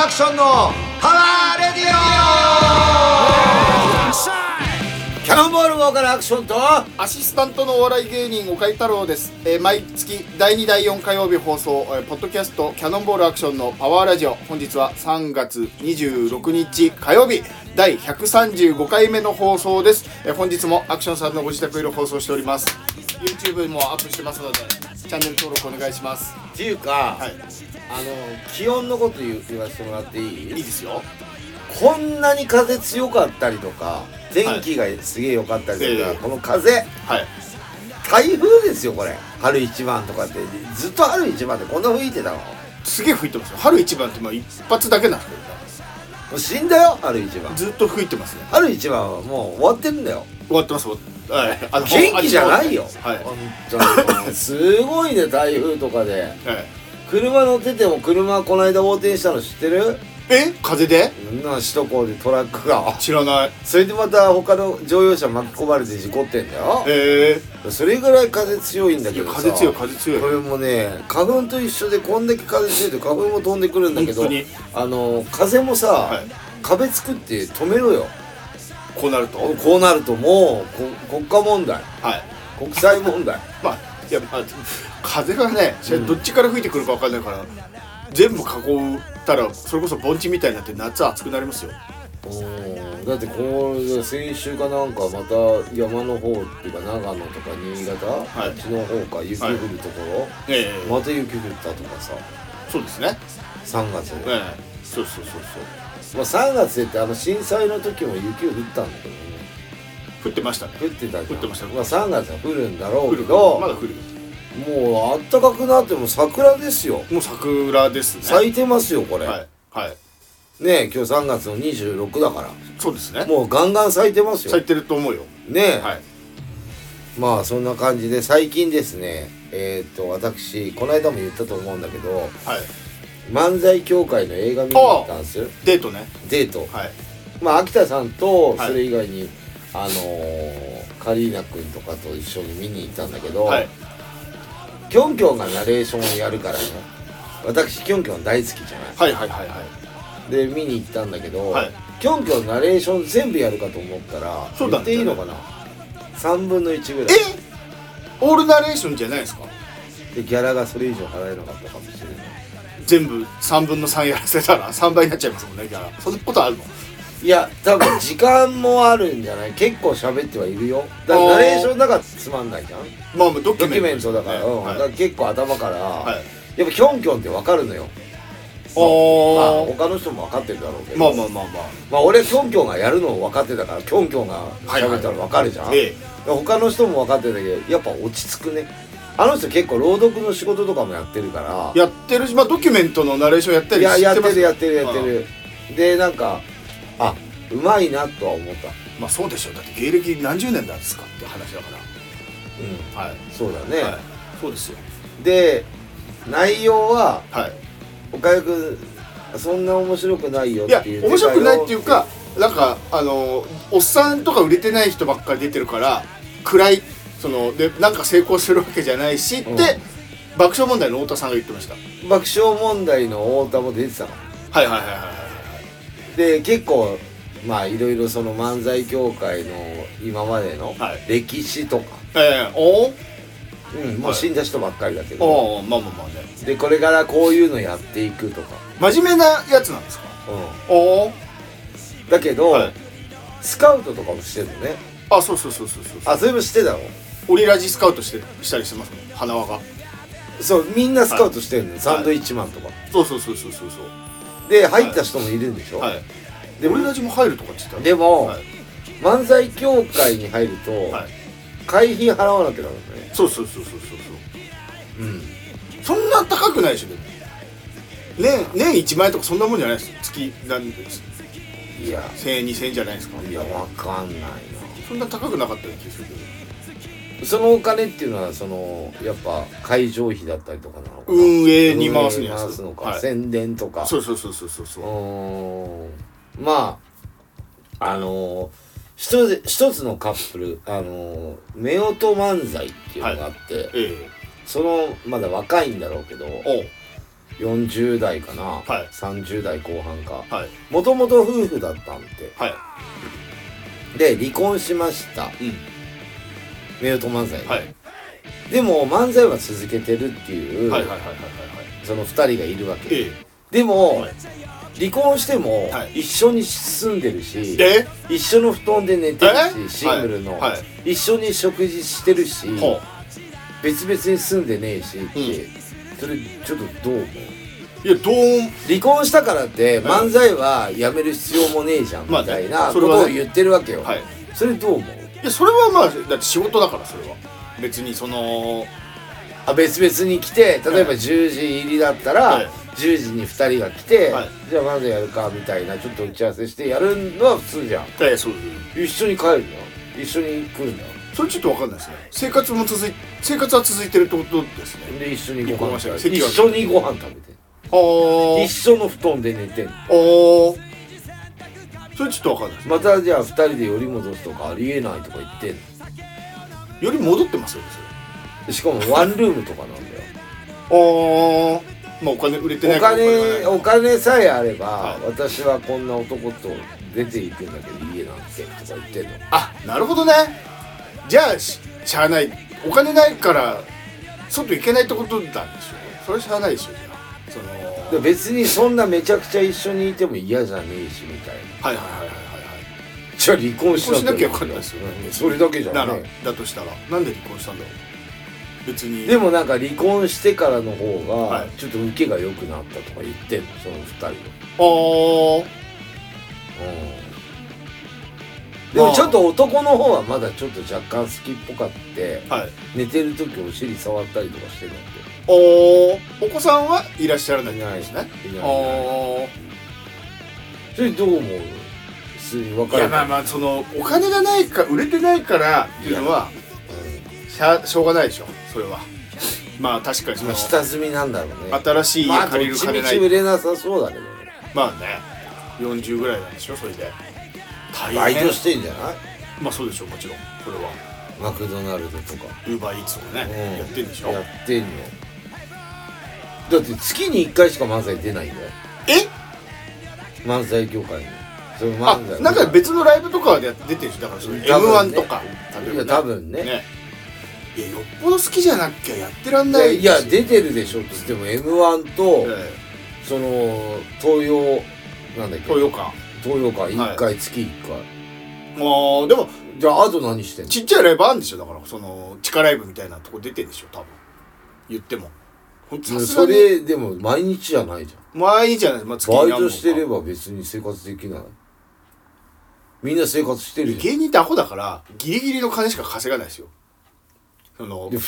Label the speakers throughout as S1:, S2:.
S1: アクションのパワーレディオ。キャノンボールボーカルアクションと
S2: アシスタントのお笑い芸人岡井太郎です。毎月第2第4火曜日放送、ポッドキャストキャノンボールアクションのパワーラジオ。本日は3月26日火曜日第135回目の放送です。本日もアクションさんのご自宅より放送しております。 YouTube もアップしてますのでチャンネル登録お願いします。
S1: っていうか、
S2: はい、
S1: 気温のこと言わせてもらっていい？
S2: いいですよ。
S1: こんなに風強かったりとか天気がすげえ良かったりとか、この風、
S2: はい、
S1: 台風ですよこれ。春一番とかってずっと春一番ってこんな吹いてたの？
S2: すげえ吹いてますよ。春一番って一発だけなんですけど、
S1: もう死んだよ春一番。
S2: ずっと吹いてますね。
S1: 春一番はもう終わってるんだよ。
S2: 終わってます。はい、
S1: 元気じゃないよ。
S2: はい、
S1: 本当にすごいね。台風とかで、
S2: はい、
S1: 車乗ってても車この間横転したの知ってる？
S2: 風で？
S1: 首都高でトラックが。
S2: 知らない。
S1: それでまた他の乗用車巻き込まれて事故ってんだよ。それぐらい風強いんだけどさ。
S2: 風強い風強い。
S1: これもね花粉と一緒でこんだけ風強いと花粉も飛んでくるんだけど、風もさ、はい、壁作って止めろよ。こうなるともう国家問題、はい、国際問題
S2: 風がね、どっちから吹いてくるか分かんないから、全部囲ったらそれこそ盆地みたいになって夏暑くなりますよ。
S1: だってこれ先週かなんかまた山の方っていうか長野とか新潟、はい、あっちの方か雪降るところ、また雪降ったとかさ。
S2: そうですね、
S1: 3月で、
S2: そう
S1: 3月って震災の時も雪降ったんだけどね。
S2: 降ってましたね。
S1: 降ってたじゃん。
S2: 降ってました。
S1: 3月は降るんだろうけど、
S2: まだ降る。
S1: もう暖かくなっても桜ですよ。
S2: もう桜ですね。
S1: 咲いてますよこれ。
S2: はいはい。
S1: ねえ今日3月の26だから。
S2: そうですね。
S1: もうガンガン咲いてますよ。
S2: 咲いてると思うよ。
S1: ねえ。
S2: はい。
S1: まあそんな感じで最近ですね、私この間も言ったと思うんだけど、はい、漫才協会の映画見に行ったんですよ。
S2: デートね。
S1: デート。
S2: はい。
S1: まあ秋田さんとそれ以外に、カリーナ君とかと一緒に見に行ったんだけど、はい、キョンキョンがナレーションをやるからね。私キョンキョン大好きじゃない。
S2: はいはいはいはい。
S1: で見に行ったんだけど、
S2: はい、
S1: キョンキョンナレーション全部やるかと思ったら、言っていいのかな、3分の1ぐらい。
S2: オールナレーションじゃないですか。
S1: でギャラがそれ以上払えなかったかもしれない。
S2: 全部3分の3やらせたら3倍になっちゃいますもんね、ギャラ。そんなことあるの？
S1: いや多分時間もあるんじゃない？結構喋ってはいるよ。だからナレーションだからつまんないじゃん。
S2: まあドキュ
S1: メントだから、だから結構頭から、やっぱキョンキョンって分かるのよ。他の人も分かってるだろうけど、まあ俺キョンキョンがやるのを分かってたから、キョンキョンが喋ったら分かるじゃん。他の人も分かってたけど、やっぱ落ち着くね。あの人結構朗読の仕事とかもやってるから。やってるし、ドキュメントのナレーションやったりしてます。やってる。でなんかうまいなとは思った。まあそうでしょう。だって芸歴何十年なんですかって話だから。はい、そうだね。そうですよ。で内容は岡谷君そんな面白くないよっていう。いや面白くないっていうか、なんかおっさんとか売れてない人ばっかり出てるから暗い、でなんか成功するわけじゃないしって、爆笑問題の太田さんが言ってました。爆笑問題の太田も出てたの。はいで結構まあいろいろその漫才協会の今までの歴史とか、もう死んだ人ばっかりだけど、まあね。でこれからこういうのやっていくとか。真面目なやつなんですか？だけど、スカウトとかもしてるのね。そう。それもしてたの？オリラジスカウトしたりしてますもん、花輪が。そうみんなスカウトしてるの、サンドイッチマンとか。そう。で入った人もいるんでしょ。でオリラジも入るとかって言ったら。でも漫才協会に入ると会費払わなきゃダメだね。そう。そんな高くないでしょ。年1万円とかそんなもんじゃないです。月何です。いや1000円2000円じゃないですか。いやわかんないな。そんな高くなかったような気がするけど。そのお金っていうのはやっぱ会場費だったりとかなのかな。運営に回すのか、宣伝とか。そう。まあ一つのカップル夫婦漫才っていうのがあって、まだ若いんだろうけど、 40代かな、
S2: はい、
S1: 30代後半か、
S2: も
S1: ともと夫婦だったんで、
S2: はい、
S1: で離婚しました、
S2: うん、
S1: 夫婦漫才、
S2: はい、
S1: でも漫才は続けてるっていうその2人がいるわけ、でも、はい、離婚しても一緒に住んでるし、一緒の布団で寝てるし、シングルの、一緒に食事してるし、別々に住んでねえしって、それちょっとどう思う？
S2: いや、
S1: 離婚したからって漫才はやめる必要もねえじゃんみたいなことを言ってるわけよ。それどう思う？
S2: いや、それはまあだって仕事だから、それは別に
S1: 別々に来て、例えば10時入りだったら10時に2人が来て、じゃあ漫才やるかみたいなちょっと打ち合わせしてやるのは普通じゃん。
S2: そう
S1: 一緒に帰るんだ、一緒に来るんだ。それ
S2: ちょっと分かんないですね。生活は続いてるってことですね。
S1: で一緒にご飯食べて、一緒にご飯食べて、一緒の布団で寝てんの。
S2: それちょっと分かんないです。
S1: またじゃあ2人で寄り戻すとかありえないとか言ってんの。
S2: より戻ってますよね、
S1: それ。しかもワンルームとかなんだ
S2: よ。まあお金売れてないから、
S1: お金さえあれば、私はこんな男と出ていくんだけど家なんてとか言ってんの。
S2: なるほどね。じゃあしゃあない、お金ないから外行けないってことなんでしょう。それしゃあないでしょ。じゃあ
S1: 別にそんなめちゃくちゃ一緒にいても嫌じゃねえしみたいな。じゃあ離婚し
S2: なきゃ分かんないですよね。
S1: それだけじゃんね。
S2: だとしたらなんで離婚したんだろう。別に。
S1: でもなんか離婚してからの方がちょっと受けが良くなったとか言ってんの、その2人の。でもちょっと男の方はまだちょっと若干好きっぽかって、寝てる時お尻触ったりとかしてるんで。
S2: お子さんはいらっしゃらないですね。
S1: それどう思う？普通に分かる。
S2: いや、まあそのお金がないか売れてないからっていうのはしょうがないでしょ、それは。まあ確かに
S1: 下積みなんだろうね。
S2: 新しい家借りる金ない。
S1: どっちみち売れなさそうだけどね。
S2: まあね、40ぐらいなんでしょ、それで。
S1: バイトしてんじゃない？
S2: まあそうでしょう、もちろん。これは
S1: マクドナルドとか
S2: ウーバーイーツとかね、やってんでしょ。
S1: やってんの。だって月に1回しか漫才出ないんだよ。漫才協会に。
S2: なんか別のライブとかは出てるし、だからそれ M1 とか。
S1: いや多分ね。
S2: いや、よっぽど好きじゃなきゃやってらんない。
S1: いや出てるでしょって言っても M1 とその東洋なんだっけ、東洋館1回月1回。
S2: でも
S1: じゃああと何してんの？
S2: ちっちゃいライブあるんでしょ。だからその地下ライブみたいなとこ出てるでしょ、多分。言っても
S1: それでも毎日じゃないじゃん。
S2: 毎日じゃない、月
S1: バイトしてれば別に生活できない。みんな生活してるじゃん。
S2: 芸人ってアホだからギリギリの金しか稼がないですよ。
S1: で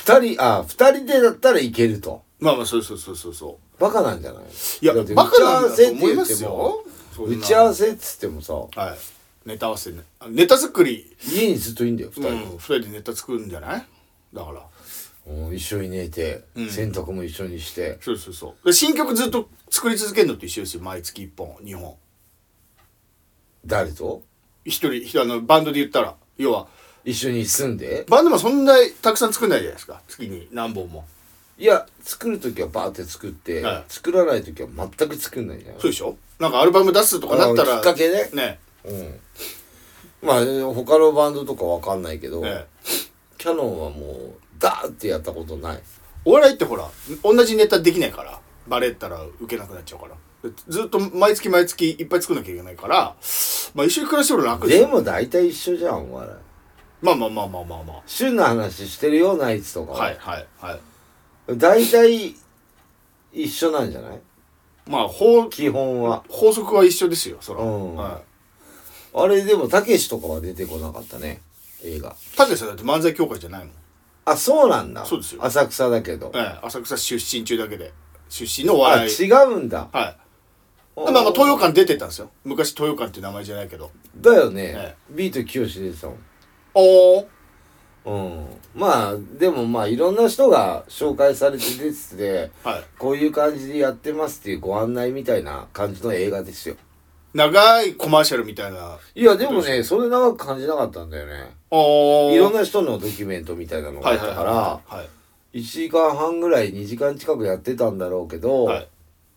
S1: 2人でだったらいけると。
S2: まあそう。
S1: バカなんじゃない？
S2: いや、バカなんだと思いますよ。
S1: 打ち合わせっつってもさ、
S2: ネタ合わせね、ネタ作り。
S1: 家にずっといいんだよ、2
S2: 人でネタ作るんじゃない？だから
S1: 一緒に寝て、洗濯も一緒にして。
S2: そう新曲ずっと作り続けるのと一緒ですよ。毎月1本2本。
S1: 誰と？
S2: 一人バンドで言ったら、要は
S1: 一緒に住んで。
S2: バンドもそんなたくさん作んないじゃないですか、月に何本も。
S1: いや、作るときはバーって作って、作らないときは全く作んないじゃん。
S2: そうでしょ。なんかアルバム出すとかなったら
S1: きっかけね。まあ他のバンドとかわかんないけど、キャノンはもうダーってやったことない。
S2: お笑いってほら同じネタできないから、バレたら受けなくなっちゃうから、ずっと毎月いっぱい作んなきゃいけないから、まあ一緒に暮らしてる楽です。
S1: でも大体一緒じゃん、お笑い。ま
S2: あ
S1: 旬の話してるよ、ナイツとかは。
S2: はい
S1: 大体一緒なんじゃない？
S2: まあ
S1: 基本は
S2: 法則は一緒ですよ、そら。
S1: あれでもたけしとかは出てこなかったね、映画。
S2: たけしさんだって漫才協会じゃないもん。
S1: あ、そうなんだ。
S2: そうですよ。
S1: 浅草だけど。
S2: 浅草出身中だけで、出身のお笑い。
S1: 違うんだ。
S2: まあ東洋館出てたんですよ。昔東洋館って名前じゃないけど。
S1: だよね。ビートきよし出てたもん。まあでもまあいろんな人が紹介されて出てて、こういう感じでやってますっていうご案内みたいな感じの映画ですよ。
S2: 長いコマーシャルみたいな。
S1: いやでもね、それ長く感じなかったんだよね。いろんな人のドキュメントみたいなのがあったから、1時間半ぐらい2時間近くやってたんだろうけど、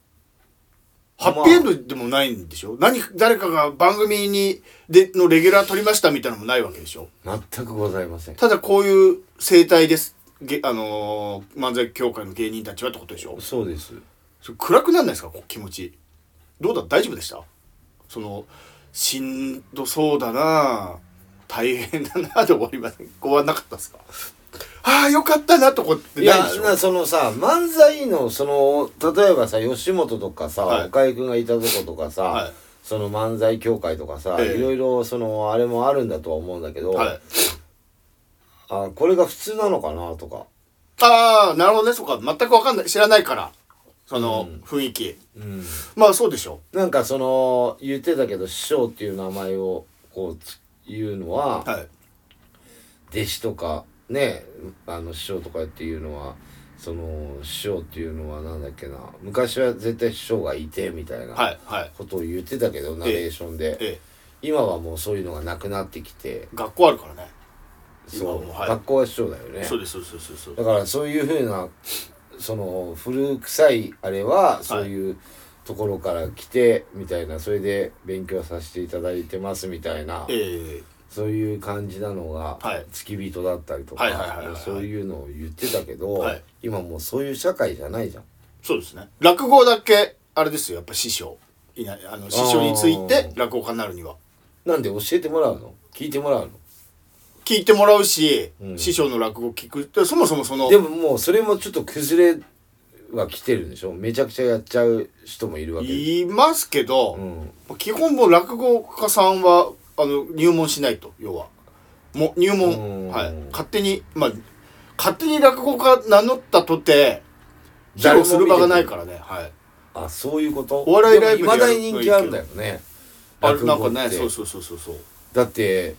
S2: ハッピーエンドでもないんでしょ。誰かが番組のレギュラー取りましたみたいなのもないわけでしょ。
S1: 全くございません。
S2: ただこういう生態です。漫才協会の芸人たちはってことでしょ。
S1: そうです。
S2: それ暗くなんないですか、気持ち。どうだ、大丈夫でした？しんどそうだな、大変だなで終わらなかったですか？ああよかったなとこってないでしょ。いや、
S1: そのさ、漫才の例えばさ、吉本とかさ、はい、岡井くんがいたとことかさ、はい、その漫才協会とかさ、いろいろあれもあるんだとは思うんだけど、はい、これが普通なのかなとか。
S2: ああ、なるほどね。そうか、全く分かんない、知らないから雰囲気、まあそうでしょう。
S1: なんか言ってたけど、師匠っていう名前をこう言うのは、はい、弟子とかね、師匠とかっていうのは師匠っていうのはなんだっけな、昔は絶対師匠がいてみたいなことを言ってたけど、ナレーションで、今はもうそういうのがなくなってきて、
S2: 学校あるからね。
S1: そう、はい、学校は師匠だよね。
S2: そうです。
S1: だからそういうふうな古臭いあれはそういうところから来てみたいな、それで勉強させていただいてますみたいな、そういう感じなのが付き人だったりとか、そういうのを言ってたけど、はい、今もうそういう社会じゃないじゃん。
S2: そうですね。落語だけあれですよ、やっぱ師匠いない、師匠について落語家になるには。
S1: なんで教えてもらうの？聞いてもらうの？
S2: 聞いてもらうし、師匠の落語聞く。そもそも
S1: でももうそれもちょっと崩れは来てるんでしょ。めちゃくちゃやっちゃう人もいるわけで。
S2: いますけど、基本もう落語家さんは入門しないと、要はもう入門、はい、勝手に落語家名乗ったとて披露する場がないからね。はい。
S1: あ、そういうこと。
S2: お笑いライブ
S1: でも未だに人気あるんだよね。
S2: あれなんかね、そう。
S1: だって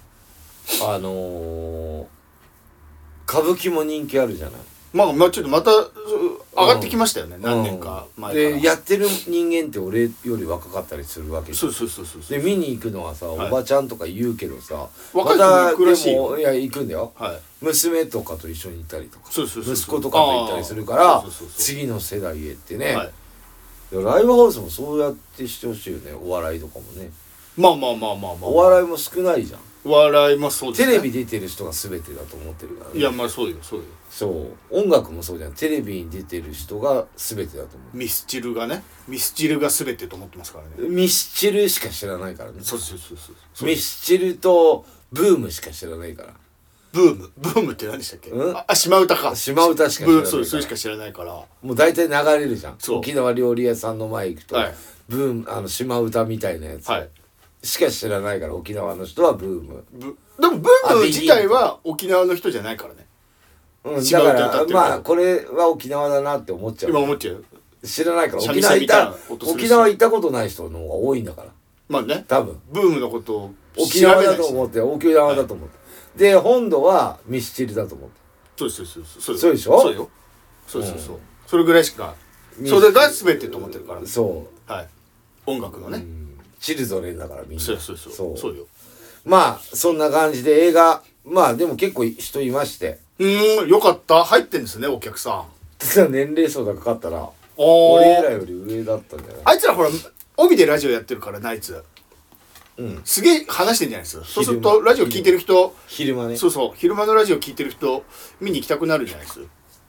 S1: 歌舞伎も人気あるじゃない。
S2: まあちょっとまた上がってきましたよね、何年か前から。
S1: でやってる人間って俺より若かったりするわけで。
S2: そう。
S1: で見に行くのはさ、
S2: はい、
S1: おばちゃんとか言うけどさ、
S2: 若い人も行くらしいよ。
S1: いや行くんだよ、はい、娘とかと一緒に行ったりとか、息子とかと行ったりするから、次の世代へってね、はい、ライブハウスもそうやってしてほしいよね。お笑いとかもね。まあお笑いも少ないじゃん。
S2: お笑いもそうですね。
S1: テレビ出てる人が全てだと思ってるからね。
S2: いや、まあそうよ。
S1: そう音楽もそうじゃん。テレビに出てる人が全てだと思う。
S2: ミスチルが全てと思ってますからね。
S1: ミスチルしか知らないからね。
S2: そう
S1: ミスチルとブームしか知らないから。
S2: ブームって何でしたっけ？島唄か。
S1: 島唄しか知らないから。
S2: それしか知らないから。
S1: もう大体流れるじゃん。沖縄料理屋さんの前行くと、はい、ブーム島唄みたいなやつ、はい、しか知らないから。沖縄の人はブーム。
S2: でもブーム自体は沖縄の人じゃないからね。
S1: だからまあこれは沖縄だなって思っちゃう。
S2: 今思っちゃう。
S1: 知らないから。沖縄行ったことない人の方が多いんだから。
S2: まあね。
S1: 多分
S2: ブームのことを
S1: 沖縄だと思って、沖縄だと思って。で本土はミスチルだと思って。
S2: そう
S1: でしょ。
S2: そうよ。そうそれぐらいしか。それが全てと思ってるから。
S1: そう。
S2: はい。音楽のね。
S1: チルドレンだからみんな。
S2: そうよ。
S1: まあそんな感じで映画、まあでも結構人いまして。
S2: よかった。入ってんですね、お客さん。
S1: 年齢層がかかったら俺らより上だったんじゃない？
S2: あいつらほら帯でラジオやってるから、ナイツ。すげえ話してんじゃないですか。そうするとラジオ聞いてる人、
S1: 昼間ね。
S2: そう昼間のラジオ聞いてる人見に行きたくなるじゃないです。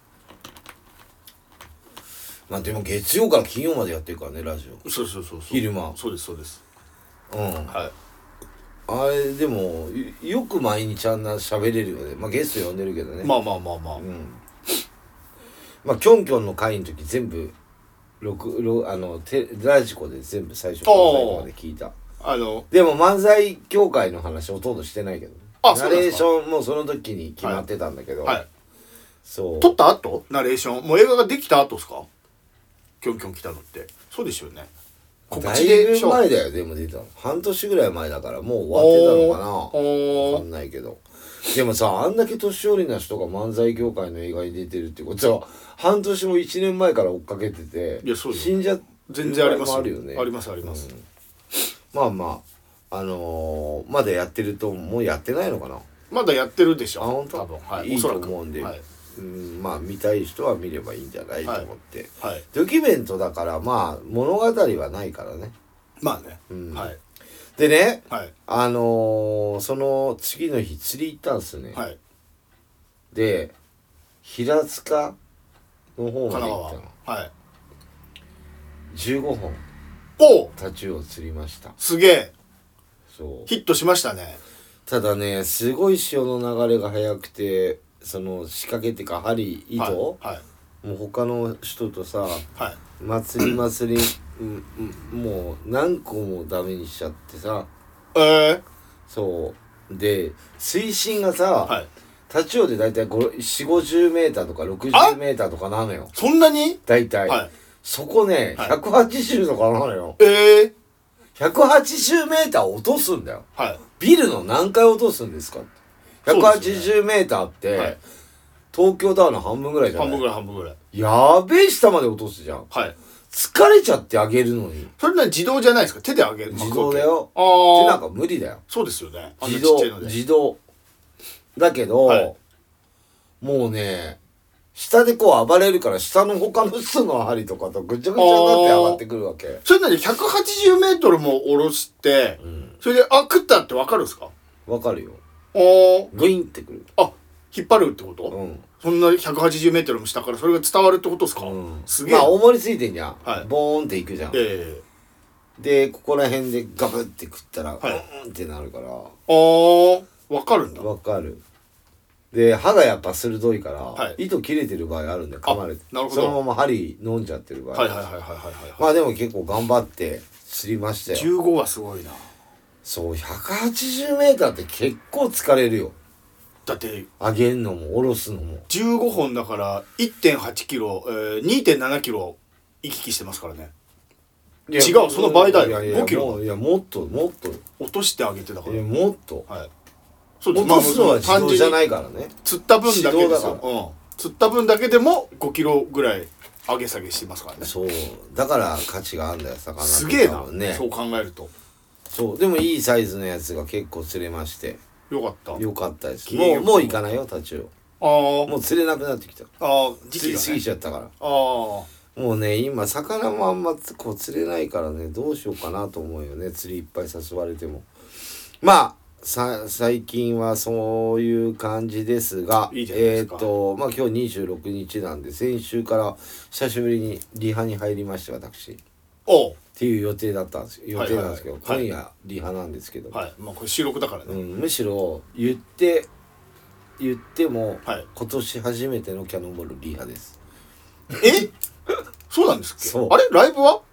S1: まあでも月曜から金曜までやってるからね、ラジオ。
S2: そう
S1: 昼間。
S2: そうです
S1: はい。あれでもよく毎日あんな喋れるよね。まあゲスト呼んでるけどね。
S2: まあ
S1: まあキョンキョンの回の時全部ラジコで全部最初から最後まで聞いた。でも漫才協会の話ほとんどしてないけど、ナレーションもその時に決まってたんだけど、はい、そう
S2: 撮った後ナレーションもう映画ができた後ですか？キョンキョン来たのってそうですよね。
S1: だいぶ前だよ。でも出たの半年ぐらい前だからもう終わってたのかな、分かんないけど。でもさ、あんだけ年寄りな人が漫才協会の映画に出てるってことは半年も1年前から追っかけてて、
S2: いやそう
S1: 死んじゃ
S2: 全然あります
S1: あるよね。
S2: あります、
S1: まあまだやってると。もうやってないのかな。
S2: まだやってるでしょ。
S1: あ、本当？
S2: 多分、はい、
S1: いいと思うんで、
S2: はい、
S1: まあ見たい人は見ればいいんじゃないと思って、
S2: はい、
S1: ドキュメントだからまあ物語はないからね。
S2: まあね、
S1: はい。でね、
S2: はい、
S1: その次の日釣り行ったんですね。はい。で平塚の方まで行ったの。はい。15本タチウオ釣りました。
S2: すげえ。
S1: そう
S2: ヒットしましたね。
S1: ただねすごい潮の流れが速くて、その仕掛けっていうか針糸、はいはい、もう他の人とさ、はい、祭りもう何個もダメにしちゃってさ、そうで水深がさ、はい、タチウオでだいたい4050メーターとか60メーターとかなのよ。
S2: そんなに
S1: だいたい、はい、そこね、はい、180とかなのよ。180メーター落とすんだよ、はい、ビルの何回落とすんですか。180メーターって、はい、東京タワーの半分ぐらいじゃない。
S2: 半分ぐらい
S1: やべえ下まで落とすじゃん。はい。疲れちゃってあげるのに。
S2: それな自動じゃないですか。手であげる。
S1: 自動だよ。手なんか無理だよ。
S2: そうですよね。
S1: 自動だけど、はい、もうね下でこう暴れるから下の他の人の針とかとぐちゃぐちゃになって上がってくるわけ。
S2: それなに180メートルも下ろして、それで食ったって分かるんですか。
S1: 分かるよ。グインってくる。
S2: 引っ張るってこと。そんな180メートルも下からそれが伝わるってことですか。すげえ。
S1: まあ重りついてんじゃん、はい、ボーンっていくじゃん、でここら辺でガブって食ったら、はい、ってなるから。
S2: 分かるんだ。
S1: 分かる。で歯がやっぱ鋭いから、はい、糸切れてる場合あるんで噛まれて、なるほど、そのまま針飲んじゃってる場合、まあでも結構頑張って釣りましたよ。
S2: 15はすごいな。
S1: そう180メーターって結構疲れるよ。
S2: だって
S1: 上げんのも下ろすのも
S2: 15本だから 1.8 キロ、2.7 キロ行き来してますからね。違う、その倍だよ。5キロ。
S1: いやもっと
S2: 落としてあげてだから。
S1: もっと、
S2: はい、
S1: 落とすのは自動じゃないからね。
S2: 釣った分だけですよ。釣った分だけでも5キロぐらい上げ下げしてますからね。
S1: そうだから価値があるんだよ魚。
S2: すげえな、ね、そう考えると。
S1: そうでもいいサイズのやつが結構釣れまして、よかったです。もう行かないよタチウオ。もう釣れなくなってきた。釣りすぎちゃったから。もうね今魚もあんまこう釣れないからね、どうしようかなと思うよね。釣りいっぱい誘われても。まあ最近はそういう感じですが、いいじゃないですか。まあ今日26日なんで、先週から久しぶりにリハに入りました私。っていう予定だったんですよ。予定なんですけど、今夜リハなんですけど、
S2: はい、まあこれ収録だからね、
S1: むしろ言っても、今年初めてのキャノンボールリハです。
S2: そうなんですっけ。そう。あれライブは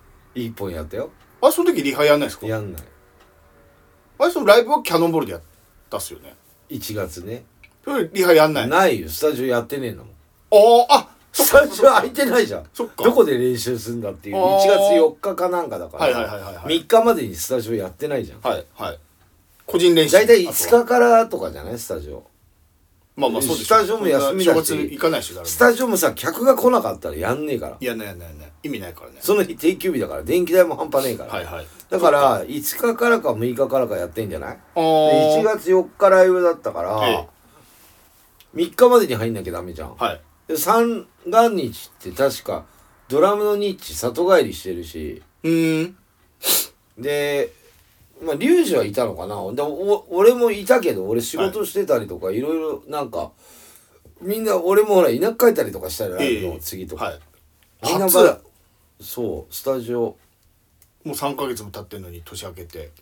S1: 1本やったよ。
S2: その時リハやんないですか。
S1: やんない。
S2: そのライブはキャノンボールでやったっすよね。
S1: 1月ね。
S2: それリハやんない。
S1: ないよ、スタジオやってねえんだもん。スタジオ空いてないじゃん。どこで練習するんだっていう。1月4日かなんかだから、3日までにスタジオやってないじゃん。
S2: はいはい。個人練習
S1: 大体5日からとかじゃない、スタジオ。
S2: まあそうです。
S1: スタジオも休みだし、
S2: 行かないし、
S1: スタジオもさ客が来なかったらやんねえから。
S2: やんない意味ないからね。
S1: その日定休日だから電気代も半端ねえから。だから5日からか6日からかやってんじゃない。1月4日ライブだったから、3日までに入んなきゃダメじゃん。三が日って確かドラムのニッチ里帰りしてるし、でまあリュウジはいたのかな。で俺もいたけど、俺仕事してたりとかいろいろなんかみんな、俺もほら田舎帰ったりとかしたらライブの次とか、みんなそうスタジオ
S2: もう3ヶ月も経ってんのに年明けて、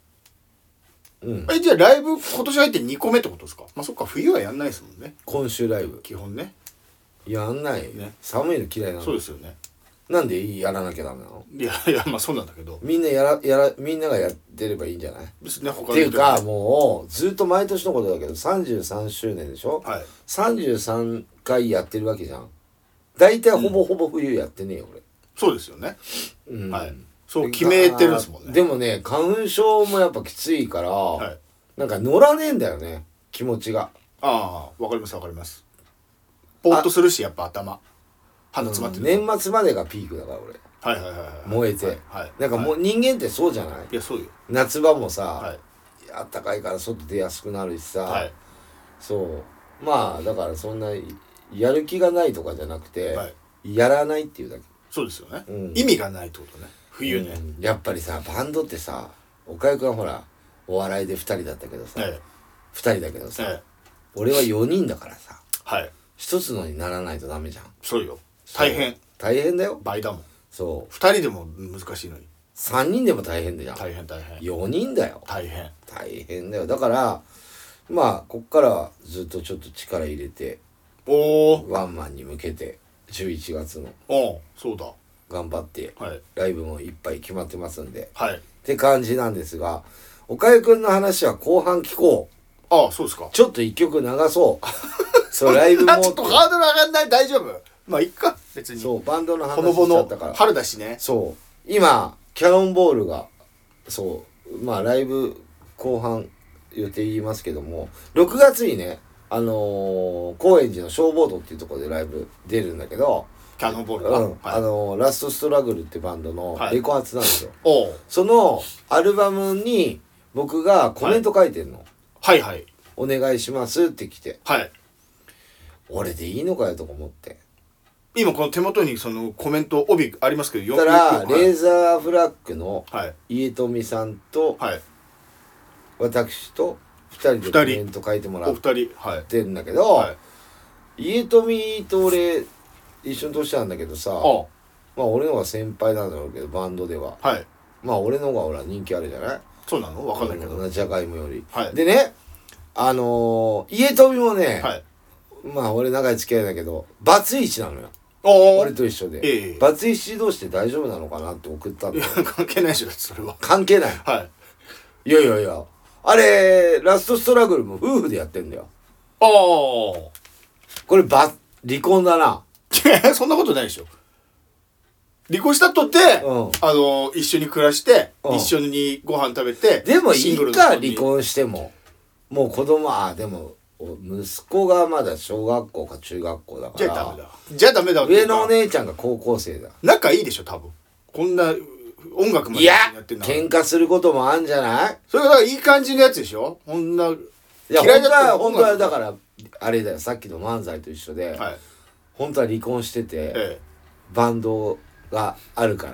S2: じゃあライブ今年入って2個目ってことですか。まあそっか、冬はやんないですもんね。
S1: 今週ライブ
S2: 基本ね
S1: やんないね。寒いの嫌いなの。
S2: そうですよね。
S1: なんでやらなきゃダメなの。
S2: いやまあそうなんだけど、
S1: みんなみんながやってればいいんじゃない。
S2: ですね。
S1: っていうかもうずっと毎年のことだけど33周年でしょ。33回やってるわけじゃん。大体ほぼほぼ冬やってねえよ俺。
S2: そうですよね。そう決めてるんですもんね。
S1: でもね花粉症もやっぱきついから、なんか乗らねえんだよね、気持ちが。
S2: わかりますわかります。ポーッとするし、やっぱ鼻詰まってる。
S1: 年末までがピークだから俺。燃えて、なんかもう人間ってそうじゃない。
S2: いやそうよ。
S1: 夏場もさ、あったかいから外出やすくなるしさ、そうまあだからそんなやる気がないとかじゃなくて、やらないっていうだけ。
S2: そうですよね、意味がないってことね、冬ね、
S1: やっぱりさバンドってさ、岡井くんはほらお笑いで2人だったけどさ、2人だけどさ、俺は4人だからさ、一つのにならないとダメじゃん。
S2: そうよ、大変
S1: だよ、
S2: 倍だもん。
S1: そう、
S2: 2人でも難しいのに
S1: 3人でも大変だよ。
S2: 大変
S1: 4人だよ、
S2: 大変
S1: だよ。だからまあこっからはずっとちょっと力入れて、ワンマンに向けて11月の
S2: そうだ
S1: 頑張って、ライブもいっぱい決まってますんで、って感じなんですが、岡井くんの話は後半聞こ
S2: う。そうですか。
S1: ちょっと一曲流そうそうライブも
S2: ちょっとハードル上がんない？大丈夫？まあいっか、別に。
S1: そう、バンドの話しちゃったから。
S2: 春だしね。
S1: そう、今キャノンボールがそうまあライブ後半予定言いますけども、6月にね高円寺の消防団っていうところでライブ出るんだけど、
S2: キャノンボールが、
S1: ラストストラグルってバンドのレコ発なんですよ、
S2: はい、
S1: そのアルバムに僕がコメント書いてんの、
S2: はいはい、
S1: お願いしますって来て、
S2: はい、
S1: 俺でいいのかよとか思って、
S2: 今この手元にそのコメント帯ありますけど、
S1: だからレーザーフラッグの家富さんと、はい、私と2人でコメント書いてもらってんだけど、はい、家富と俺一緒に年なんだけどさ、まあ俺の方が先輩なんだろうけどバンドでは、はい、まあ俺の方が俺は人気あるじゃない。
S2: そうなの？分かんないけど、
S1: じゃがいもより、はい、でね家富もね、はい、まあ俺長い付き合いだけどバツイチなのよ、俺と一緒で、バツイチ同士で大丈夫なのかなって送ったんだよ。
S2: 関係ないでしょそれは。
S1: 関係ない、はい、いやあれラストストラグルも夫婦でやってんだよ。これ離婚だな。
S2: そんなことないでしょ。離婚したとって、一緒に暮らして、一緒にご飯食べて。
S1: でもいいか、離婚してももう子供でも息子がまだ小学校か中学校だから、
S2: じゃあダメだ。
S1: 上のお姉ちゃんが高校生だ。
S2: 仲いいでしょ多分。こんな音楽まで
S1: やってんだ。いや喧嘩することもあんじゃない。
S2: それがだからいい感じのやつでしょ。こんな
S1: 嫌いだったら本当はだからあれだよ、さっきの漫才と一緒で、はい、本当は離婚してて、バンドがあるから、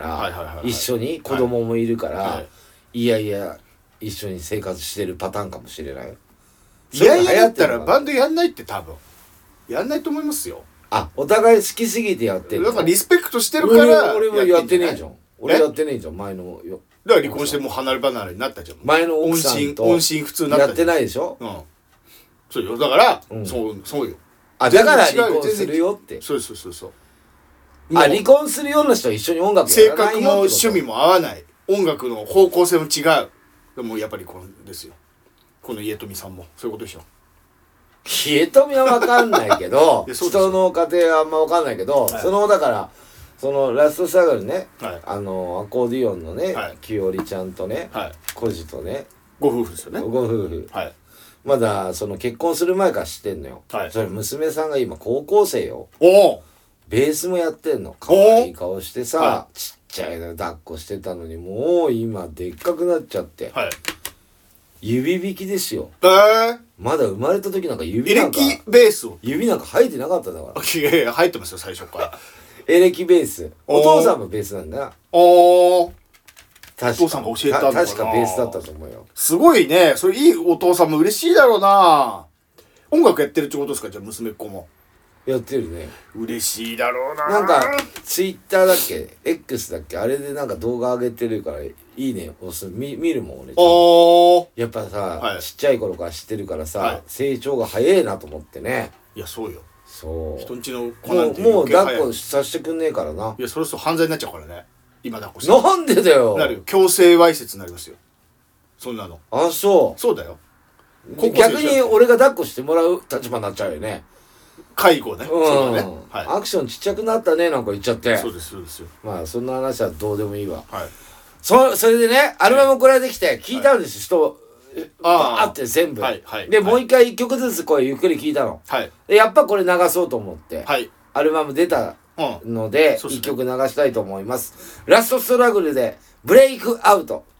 S1: 一緒に子供もいるから、いや一緒に生活してるパターンかもしれない。
S2: いややったらバンドやんないって多分やんないと思いますよ。
S1: お互い好きすぎてやってる。
S2: だからリスペクトしてるから
S1: 俺もやってねえじゃん。俺やってねえじゃん前のよ。
S2: だから離婚してもう離れ離れになったじゃん。
S1: 前の奥さんと
S2: 音信不通になった。
S1: やってないでしょ。
S2: そうよ。だから、そうよ。
S1: だから離婚するよって。
S2: そう。
S1: 離婚するような人は一緒に音楽やらないよってこと。性格も
S2: 趣味も合わない。音楽の方向性も違う。でもやっぱりこれですよ。この家富さんもそういうことでしょ。
S1: 家富は分かんないけど人の家庭はあんま分かんないけど、だからそのラストストラグルね、アコーディオンのね、きよりちゃんとね、コジとね、
S2: ご夫婦ですよね。
S1: ご夫婦、まだその結婚する前から知ってんのよ、それ娘さんが今高校生よ。ベースもやってんの。可愛い顔してさ、ちっちゃいの抱っこしてたのにもう今でっかくなっちゃって、指弾きですよ。まだ生まれた時なんか指なんか
S2: エレキベースを
S1: 指なんか生えてなかったんだから。
S2: いや生えてますよ最初から
S1: エレキベース。お父さんもベースなんだな。
S2: お父さんが教えたのかな。
S1: 確かベースだったと思うよ。す
S2: ごいね。それいいお父さんも嬉しいだろうな。音楽やってるってことですか。じゃあ娘っ子も
S1: やってるね。
S2: 嬉しいだろうな。
S1: なんかツイッターだっけ X だっけ、あれでなんか動画上げてるからいいね見るもん俺。やっぱさ、ちっちゃい頃から知ってるからさ、成長が早いなと思ってね。
S2: いやそうよ。
S1: そう
S2: 人んちの子なんて
S1: もう抱っこさせてくんねえからな。
S2: いやそろそろ犯罪になっちゃうからね今抱っこして。
S1: なんでだよ。
S2: なるよ。強制わいせつになりますよそんなの。そうだよ。
S1: 逆に俺が抱っこしてもらう立場になっちゃうよね。
S2: 介護ね。
S1: アクションちっちゃくなったねなんか言っちゃって。
S2: そうですよ。
S1: まあそんな話はどうでもいいわ。それでねアルバム送られてきて聞いたんですよ。バーって全部でもう一回一曲ずつこうゆっくり聞いたの。でやっぱこれ流そうと思ってアルバム出たので一曲流したいと思います。ラストストラグルでブレイクアウト。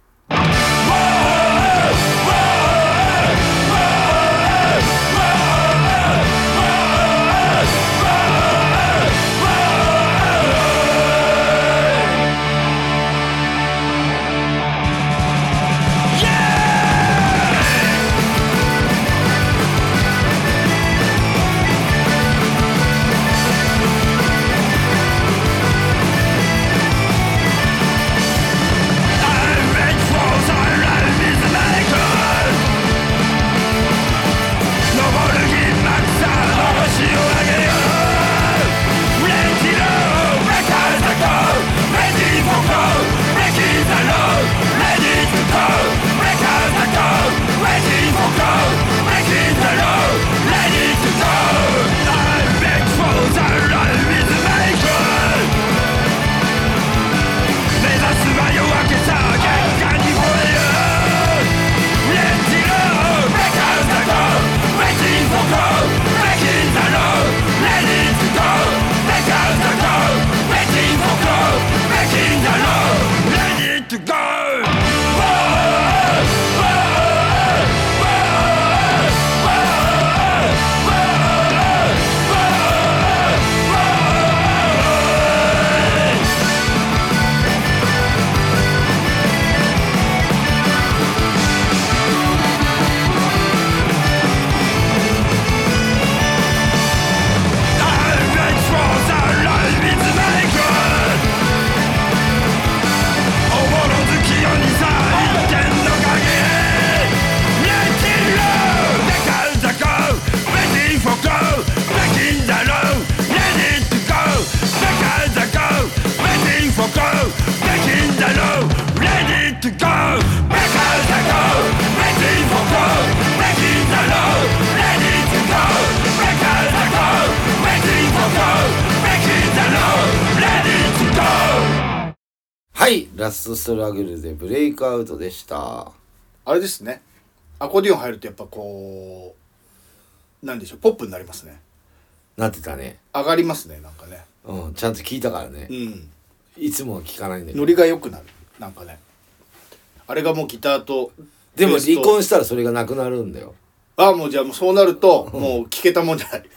S1: はいラストストラグルでブレイクアウトでした。
S2: あれですね、アコーディオン入るとやっぱこうなんでしょう、ポップになりますね。
S1: なってたね。
S2: 上がりますね、なんかね。
S1: うん、ちゃんと聞いたからね。いつもは聞かないんだけど
S2: ノリが良くなる、なんかね。あれがもうギターと
S1: でも離婚したらそれがなくなるんだよ。
S2: もうじゃあもうそうなるともう聞けたもんじゃない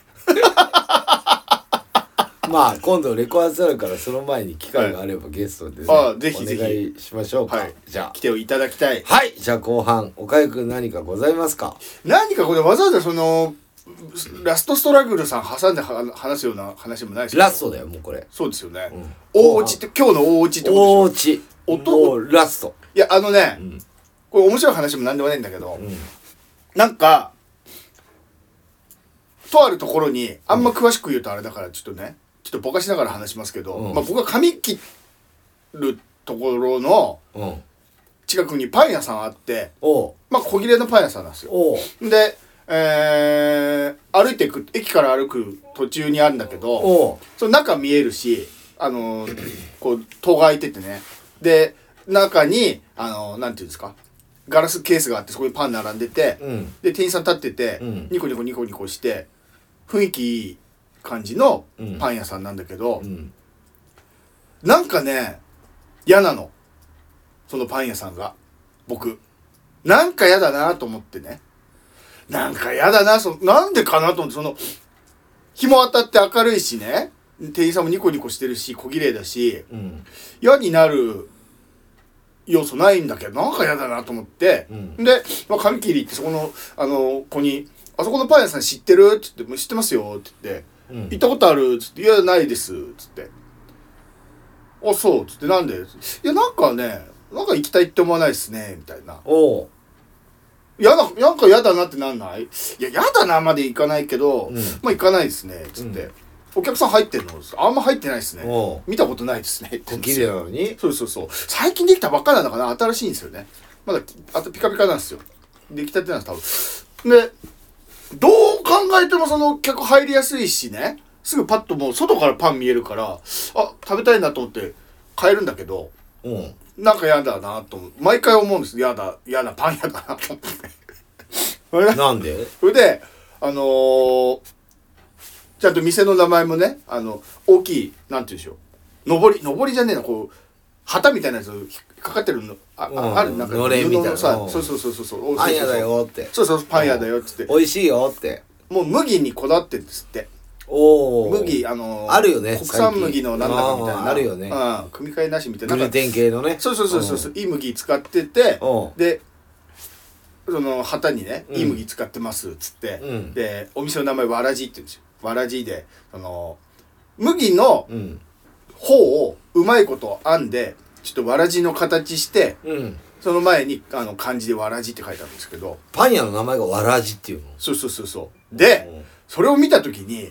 S1: まあ今度レコ発あるからその前に機会があればゲストで、ね、
S2: ぜひぜひ
S1: お願いしましょうか、はい、
S2: じゃあ来ていただきたい。
S1: はい、じゃあ後半岡井くん何かございますか？
S2: 何かこれわざわざそのラストストラグルさん挟んで話すような話もないですけど、
S1: ラストだよもうこれ。
S2: そうですよね、大落ちって今日の大落ちってことでしょ。
S1: 大落ちもうラスト。
S2: いやこれ面白い話も何でもないんだけど、なんかとあるところにあんま詳しく言うとあれだからちょっとぼかしながら話しますけど、僕が髪切るところの近くにパン屋さんあって、小切れのパン屋さんなんですよ。で、歩いていく駅から歩く途中にあるんだけど、その中見えるしこう戸が開いててね、で中になんていうんですか、ガラスケースがあってそこにパン並んでて、で店員さん立ってて、ニコニコニコニコして雰囲気いい感じのパン屋さんなんだけど、なんかね嫌なの、そのパン屋さんが。僕なんか嫌だなと思ってね、なんか嫌だな、なんでかなと思って、その日も当たって明るいしね、店員さんもニコニコしてるし小綺麗だし、嫌になる要素ないんだけどなんか嫌だなと思って、で、髪切り行ってそこの子に「あそこのパン屋さん知ってる?」って言って「知ってますよ」って言って「行ったことある?」っつって「いやないです」っつって「あそう」っつって「なんで?」いやなんかね、なんか行きたいって思わないですねみたいな。なんか嫌だなってなんない？いや嫌だなまで行かないけど、まあ行かないですねっつって、お客さん入ってんの？あんま入ってないですね。見たことないですね。
S1: 小綺麗なのに？
S2: そう。最近できたばっかなんだかな、新しいんですよね。まだあとピカピカなんですよ。出来たてなんです多分。で、どう考えてもその客入りやすいしね、すぐパッともう外からパン見えるから、食べたいなと思って買えるんだけど、なんか嫌だなと思う。毎回思うんです。嫌なパン屋だなと思って。
S1: なんで？
S2: それでちゃんと店の名前もね、大きいなんて言うんでしょう、のぼりじゃねえな、こう旗みたいなやつ引っかかってるのある、なんか
S1: のれんみたいな
S2: さ、そう
S1: パン屋だよって、
S2: そうパン屋だよっつって、
S1: 美味しいよって、
S2: もう麦にこだわってるんですって。麦
S1: あるよね、
S2: 国産麦のなんだかみたいな、
S1: あるよね、
S2: 組み換えなしみたいな、
S1: グルテン系のね、
S2: そういい麦使ってて、でその旗にね、いい麦使ってますっつって、でお店の名前わらじって言うんですよ。わらじで麦の方をうまいこと編んでちょっとわらじの形して、その前に漢字でわらじって書いてあるんですけど、
S1: パン屋の名前がわらじっていうの？
S2: そうで、それを見た時に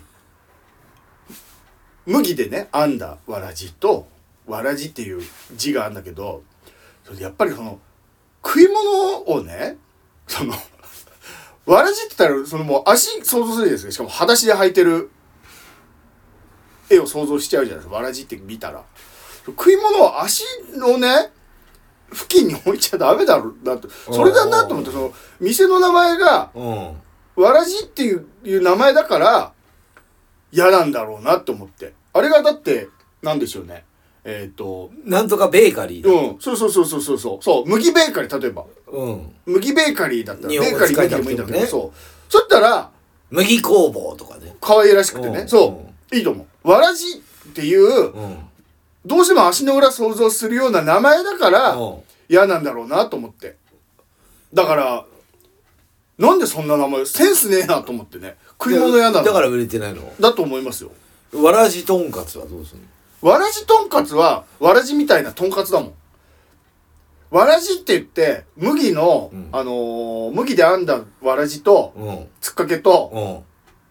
S2: 麦でね編んだわらじとわらじっていう字があるんだけど、それでやっぱりその食い物をね、わらじって言ったらもう足想像するじゃないですか。しかも裸足で履いてる絵を想像しちゃうじゃないですか。わらじって見たら食い物を足のね付近に置いちゃダメだろうなと、それだなと思って、その店の名前がわらじっていう名前だから嫌なんだろうなと思って。あれがだってなんでしょうね、
S1: なんとかベーカリー。
S2: そう麦ベーカリー、例えば麦ベーカリーだったらベーカリー麦でもいいんだけど、そしたら
S1: 麦工房とかね、
S2: 可愛らしくてね、いいと思う。わらじっていう、どうしても足の裏想像するような名前だから嫌なんだろうなと思って。だからなんでそんな名前、センスねえなと思ってね。食い物屋なの
S1: だから売れてないの
S2: だと思いますよ。
S1: わらじとんかつはどうする
S2: の？わらじとんかつはわらじみたいなとんかつだもん。わらじって言って麦の、麦で編んだわらじと、つっかけと、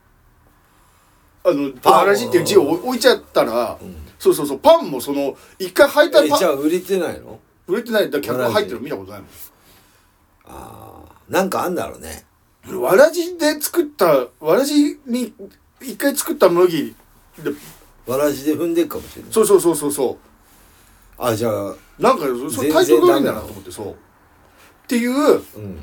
S2: わらじっていう字を置いちゃったら、そうパンもその一回履いたパン、
S1: じゃあ売れてないの？
S2: 売れてない。だから客が入ってるの見たことないもん。
S1: なんかあんだろうね。
S2: わらじで作ったわらじに一回作った麦で
S1: わらじで踏んでるかもしれない。
S2: そう
S1: あ、じゃあ
S2: なんかそれタイトル通りだなと思って、そうっていう、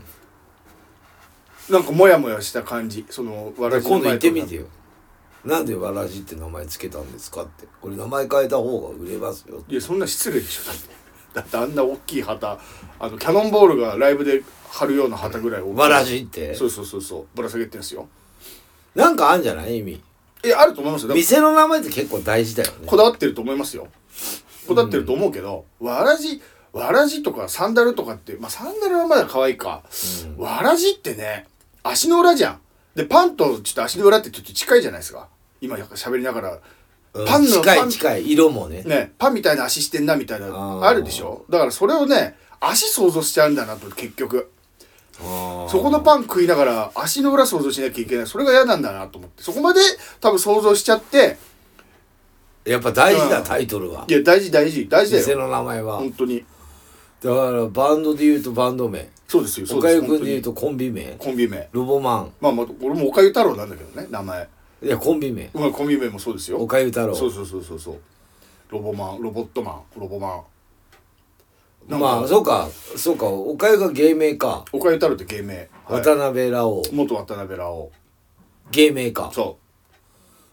S2: なんかモヤモヤした感じ。その
S1: わらじ今度言ってみてよ。なんでわらじって名前つけたんですかって。これ名前変えた方が売れますよ。
S2: いや、そんな失礼でしょ。だってあんな大きい旗、キャノンボールがライブで貼るような旗ぐらい大きい。
S1: わらじって。
S2: そうぶら下げてんすよ。
S1: なんかあんじゃない意味。
S2: あると思いますよ。
S1: 店の名前って結構大事だよね。
S2: こだわってると思いますよ。こだわってると思うけど、わらじとかサンダルとかって、サンダルはまだ可愛いか。わらじってね、足の裏じゃん。で、パンとちょっと足の裏ってちょっと近いじゃないですか。今喋りながら。
S1: パンの近い色もね。
S2: パンみたいな足してんなみたいなあるでしょ。だからそれをね、足想像しちゃうんだなと、結局。そこのパン食いながら足の裏想像しなきゃいけない。それが嫌なんだなと思って。そこまで多分想像しちゃって。
S1: やっぱ大事だ、タイトルは。
S2: いや、大事だよ。
S1: 店の名前は。
S2: 本当に。
S1: だからバンドで言うとバンド名。
S2: そうですよ。
S1: おかゆくんで言うとコンビ名。ロボマン。
S2: 俺もおかゆ太郎なんだけどね、名前。
S1: いや、コンビ名。
S2: コンビ名もそうですよ。
S1: おかゆ太郎。
S2: そう。ロボマン、ロボットマン、ロボマン。
S1: そうか。おかゆが芸名か。
S2: おかゆ太郎って芸名。
S1: 渡辺ラオウ。
S2: 元渡辺ラオウ。
S1: 芸名か。
S2: そう。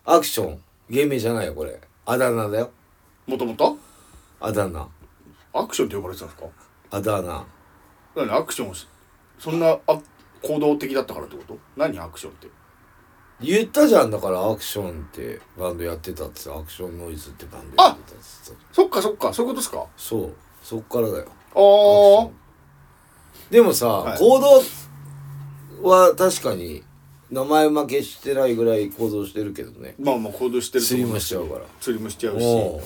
S1: アクション。芸名じゃないよ、これ。あだ名だよ。
S2: もともと
S1: あだ名。
S2: アクションって呼ばれてたんですか？
S1: あだ名。
S2: 何アクションそんな行動的だったからってこと？何アクションって。
S1: 言ったじゃん。だからアクションってバンドやってたってアクションノイズってバンドやってたっつって。
S2: そっかそういうことですか。
S1: そっからだよ。でもさ、行動は確かに名前負けしてないぐらい行動してるけどね。
S2: 行動してる。
S1: 釣りもしちゃうから。
S2: 釣りもしちゃうし、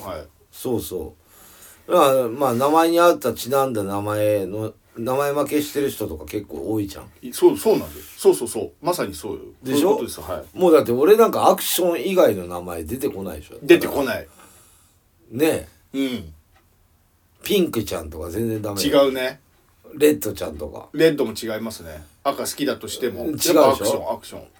S1: そうだから名前に合ったちなんだ名前負けしてる人とか結構多いじゃん。
S2: そうなんです。そうまさにそうよ。
S1: でしょ。もうだって俺なんかアクション以外の名前出てこないでしょ。
S2: 出てこない
S1: ねえ。ピンクちゃんとか全然ダメ。
S2: 違うね。
S1: レッドちゃんとか。
S2: レッドも違いますね。赤好きだとしても
S1: 違うでしょ。
S2: アクション。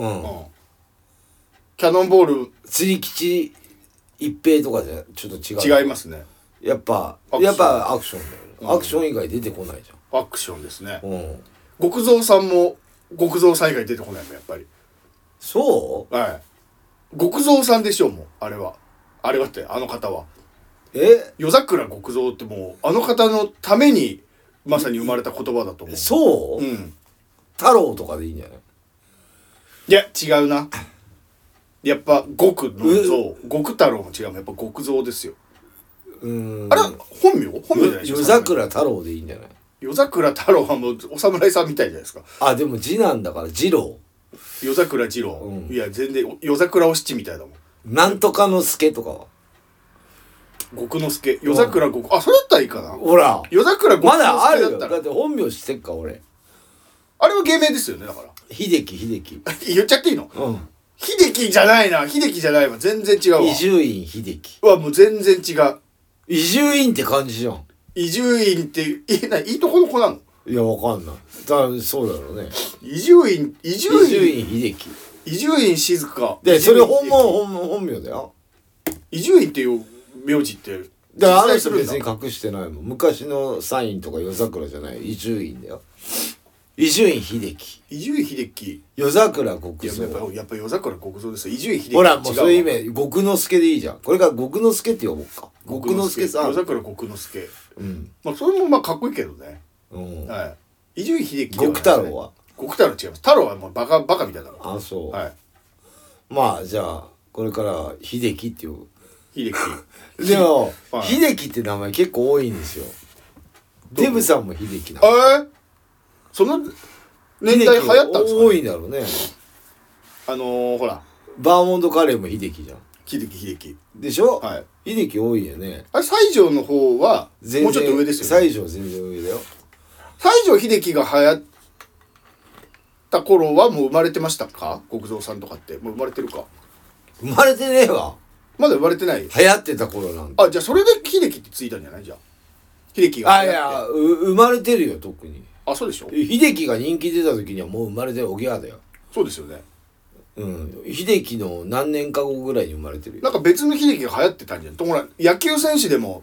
S2: キャノンボール
S1: 釣り吉一平とかじゃちょっと違う。
S2: 違いますね。
S1: やっぱアクションだよ。アクション以外出てこないじゃ
S2: ん。アクションですね。極蔵さんも極蔵さん以外出てこないもん、やっぱり。
S1: そう？
S2: はい。極蔵さんでしょう、もうあれはってあの方は。夜桜極蔵ってもうあの方のためにまさに生まれた言葉だと思う。
S1: そう？太郎とかでいいんじゃない？
S2: いや違うな。やっぱ極の蔵、極太郎も違う。やっぱ極蔵ですよ。あれ本名じゃないですか。
S1: 夜桜太郎でいいんじゃない？
S2: 夜桜太郎はもうお侍さんみたいじゃないですか。
S1: でも字なんだから次郎。
S2: 夜桜次郎。いや全然夜桜お七みたいだもん。
S1: なんとかの助とかは。
S2: 極之助。夜桜極。それだったらいいかな。
S1: ほら。
S2: 夜桜極之助だったら。
S1: まだあるよ。だって本名知ってっか俺。
S2: あれは芸名ですよねだから。
S1: 秀樹。
S2: 言っちゃっていいの？秀樹じゃないな。秀樹じゃないわ。全然違うわ。
S1: 伊集院秀樹。
S2: もう全然違う。
S1: 伊集院って感じじゃん。
S2: 伊集院っていいとこの子なの？
S1: いやわかんない。そうだろうね。
S2: 伊集院秀樹。伊集院静香。
S1: でそれ本名だよ。
S2: 伊集院っていう名字って
S1: あの人別に隠してないもん。昔のサインとか夜桜じゃない。伊集院だよ。伊集院秀樹。夜桜極蔵。
S2: やっぱ夜桜極蔵ですよ。伊集院秀樹。
S1: ほらもうそういう意味極之助でいいじゃん。これから極之助って呼ぼうか。極之助さん。
S2: 夜桜極之助。それもかっこいいけどね。伊集院秀樹。
S1: 極太郎は？
S2: 極太郎違います。太郎はもうバカみたいなの。
S1: そう。
S2: はい。
S1: じゃあこれから秀樹って呼ぶ。
S2: 秀樹。
S1: でも秀樹って名前結構多いんですよ。デブさんも秀樹なの。
S2: その年代流行ったんですか？
S1: 多いんだろうね。
S2: ほら
S1: バーモンドカレーも秀樹じゃん。
S2: 秀樹
S1: でしょ？
S2: はい。
S1: 秀樹多いよね。
S2: 西条の方はもうちょっと上ですよね。
S1: 西条全然上だよ。
S2: 西条秀樹が流行った頃はもう生まれてましたか？極蔵さんとかってもう生まれてるか？
S1: 生まれてねえわ。
S2: まだ生まれてない。
S1: 流行ってた頃なんだ。
S2: じゃあそれで秀樹ってついたんじゃない？じゃあ秀樹が
S1: いや生まれてるよ特に。
S2: そうでしょ。
S1: 秀樹が人気出た時にはもう生まれてるおぎやだよ。
S2: そうですよね。
S1: 秀樹の何年か後ぐらいに生まれてるよ。
S2: なんか別の秀樹が流行ってたんじゃん。ほら野球選手でも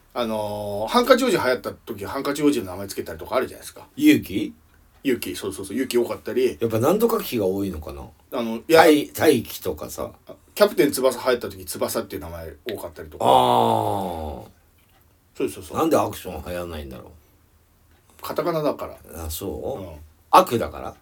S2: ハンカチ王子流行った時ハンカチ王子の名前つけたりとかあるじゃないですか。
S1: 勇気
S2: そう勇気多かったり、
S1: やっぱ何とか気が多いのかな。大気とかさ、
S2: キャプテン翼流行った時翼っていう名前多かったりとか。そう
S1: なんでアクション流行らないんだろ
S2: う。カタカナだから。
S1: そう、悪だから。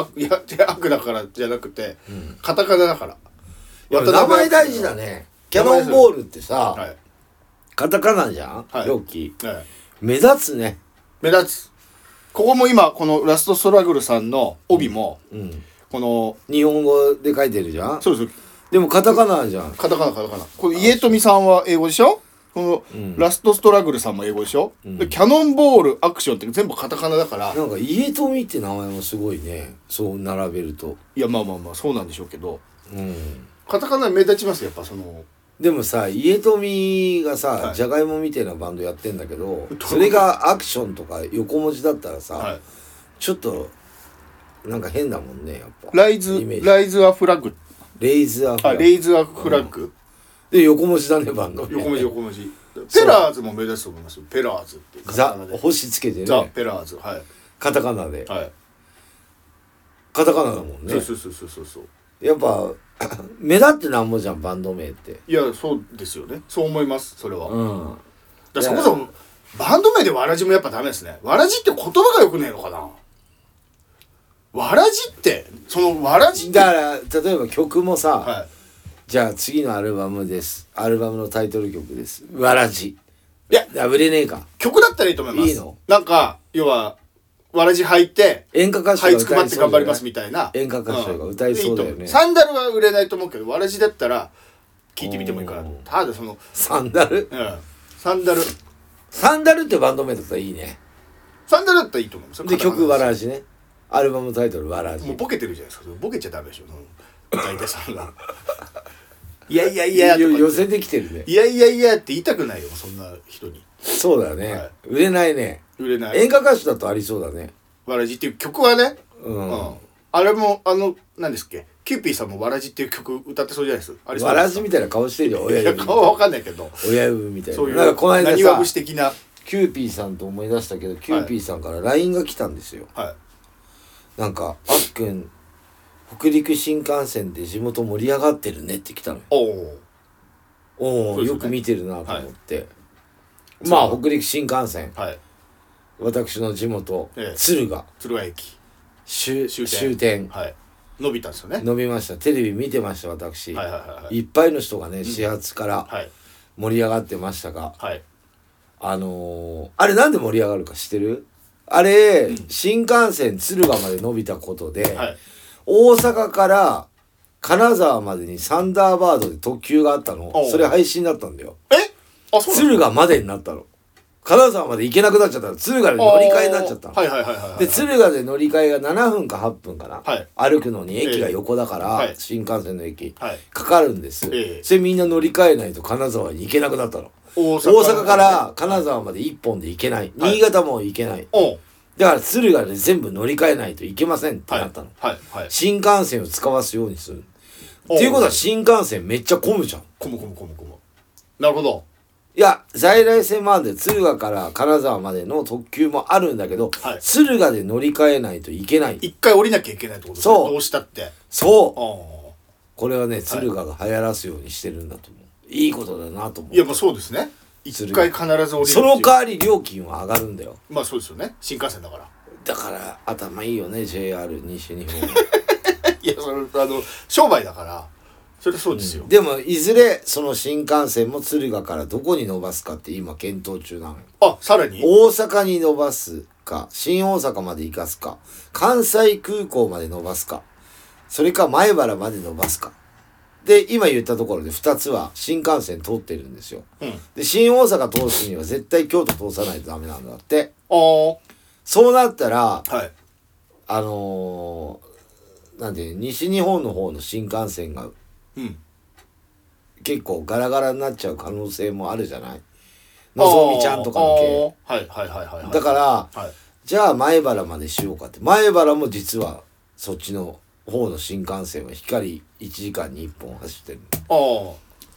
S2: いや悪だからじゃなくて、カタカナだから。
S1: 名前大事だね。キャノンボールってさ、カタカナじゃん、ロッキー、目立つね。
S2: 目立つ。ここも今このラストストラグルさんの帯も、この
S1: 日本語で書いてるじゃん。
S2: そうです。
S1: でもカタカナじゃん。
S2: カタカナ。これ家富さんは英語でしょ。このラストストラグルさんも英語でしょ。でキャノンボールアクションって全部カタカナだから。
S1: なんか家富って名前もすごいね。そう並べると。
S2: いやまあそうなんでしょうけど。カタカナ目立ちますやっぱその。
S1: でもさ、家富がさ、じゃがいもみたいなバンドやってんだけど、それがアクションとか横文字だったらさ、ちょっとなんか変だもんね、やっぱ。
S2: ライズアフラッグ。
S1: レイズアフ
S2: ラッグ。
S1: で横文字だね、バンド。
S2: 横文字。ペラーズも目立つと思いますよ。ペラーズってカタカナで。
S1: 星つけてね。
S2: ザ・ペラーズ。
S1: カタカナで。カタカナだもんね。
S2: そう。
S1: やっぱ目立ってなんぼじゃん、バンド名って。
S2: いやそうですよね。そう思います、それは。だそこそバンド名でわらじもやっぱダメですね。わらじって言葉がよくねえのかな。わらじってそのわらじって
S1: だから例えば曲もさ、じゃあ次のアルバムです。アルバムのタイトル曲です。わらじ。いや売れねえか。
S2: 曲だったらいいと思います。いいの？なんか要はわらじ履いて
S1: 演歌歌手が歌いそうだよね。
S2: はいつくばって頑張りますみたいな
S1: 演歌歌手が歌いそうだよね。
S2: サンダルは売れないと思うけど、わらじだったら聞いてみてもいいかなと。ただその
S1: サンダル、
S2: サンダルって
S1: バンド名だったらいいね。
S2: サンダルだったらいいと思うんですよ。
S1: で曲わらじね。アルバムタイトルわらじ。
S2: もうボケてるじゃないですか。ボケちゃダメでしょ。大体さんが
S1: いや寄せてきてるね。
S2: いやって言いたくないよ、そんな人に。
S1: そうだね、売れないね。演歌歌手だとありそうだね。
S2: わらじっていう曲はね、あれも何ですっけ、キューピーさんもわらじっていう曲歌ってそうじゃないですか。
S1: わらじみたいな顔してるよ。親指
S2: 顔は分かんないけど、
S1: 親指みたいな。
S2: そういう
S1: なんかこの間さ、
S2: 何わ節的な
S1: キューピーさんと思い出したけど、キューピーさんから LINE が来たんですよ。なんかあっくん北陸新幹線で地元盛り上がってるねって来たのよ。おお、よく見てるなと思って、まあ北陸新幹線、私の地元、敦賀
S2: 駅
S1: 終点、
S2: 伸びたんですよね。
S1: 伸びました。テレビ見てました私。いっぱいの人がね、始発から盛り上がってましたが、あれなんで盛り上がるか知ってる？あれ、新幹線敦賀まで伸びたことで、大阪から金沢までにサンダーバードで特急があったの。それ廃止になったんだよ。敦賀までになったの。金沢まで行けなくなっちゃったの。敦賀で乗り換えになっちゃったの。で敦賀で乗り換えが7分か8分かな、歩くのに駅が横だから、新幹線の駅、かかるんです、それみんな乗り換えないと金沢に行けなくなったの。大阪から金沢まで1本で行けない、新潟も行けない、だから敦賀で全部乗り換えないといけませんってなったの、新幹線を使わすようにするっていうことは、新幹線めっちゃ混むじゃん。
S2: 混む。なるほど。
S1: いや、在来線もあるんで、敦賀から金沢までの特急もあるんだけど、敦賀で乗り換えないといけない。
S2: 一回降りなきゃいけないってことですね。どうしたって。
S1: これはね、敦賀が流行らすようにしてるんだと思う。いいことだなと思う。
S2: いや、まあそうですね。一回必ず降りる。
S1: その代わり料金は上がるんだよ。
S2: まあそうですよね。新幹線だから。
S1: だから頭いいよね、 JR 西日本
S2: いや、それ商売だからそれそうですよ、
S1: でもいずれその新幹線も敦賀からどこに伸ばすかって今検討中なのよ。
S2: さらに
S1: 大阪に伸ばすか、新大阪まで行かすか、関西空港まで伸ばすか、それか前原まで伸ばすかで、今言ったところで2つは新幹線通ってるんですよ、で新大阪通すには絶対京都通さないとダメなんだって。そうなったら、なんて西日本の方の新幹線が結構ガラガラになっちゃう可能性もあるじゃない。のぞみちゃんとかの系。だから、じゃあ前原までしようかって。前原も実はそっちの方の新幹線は光1時間に1本走ってる。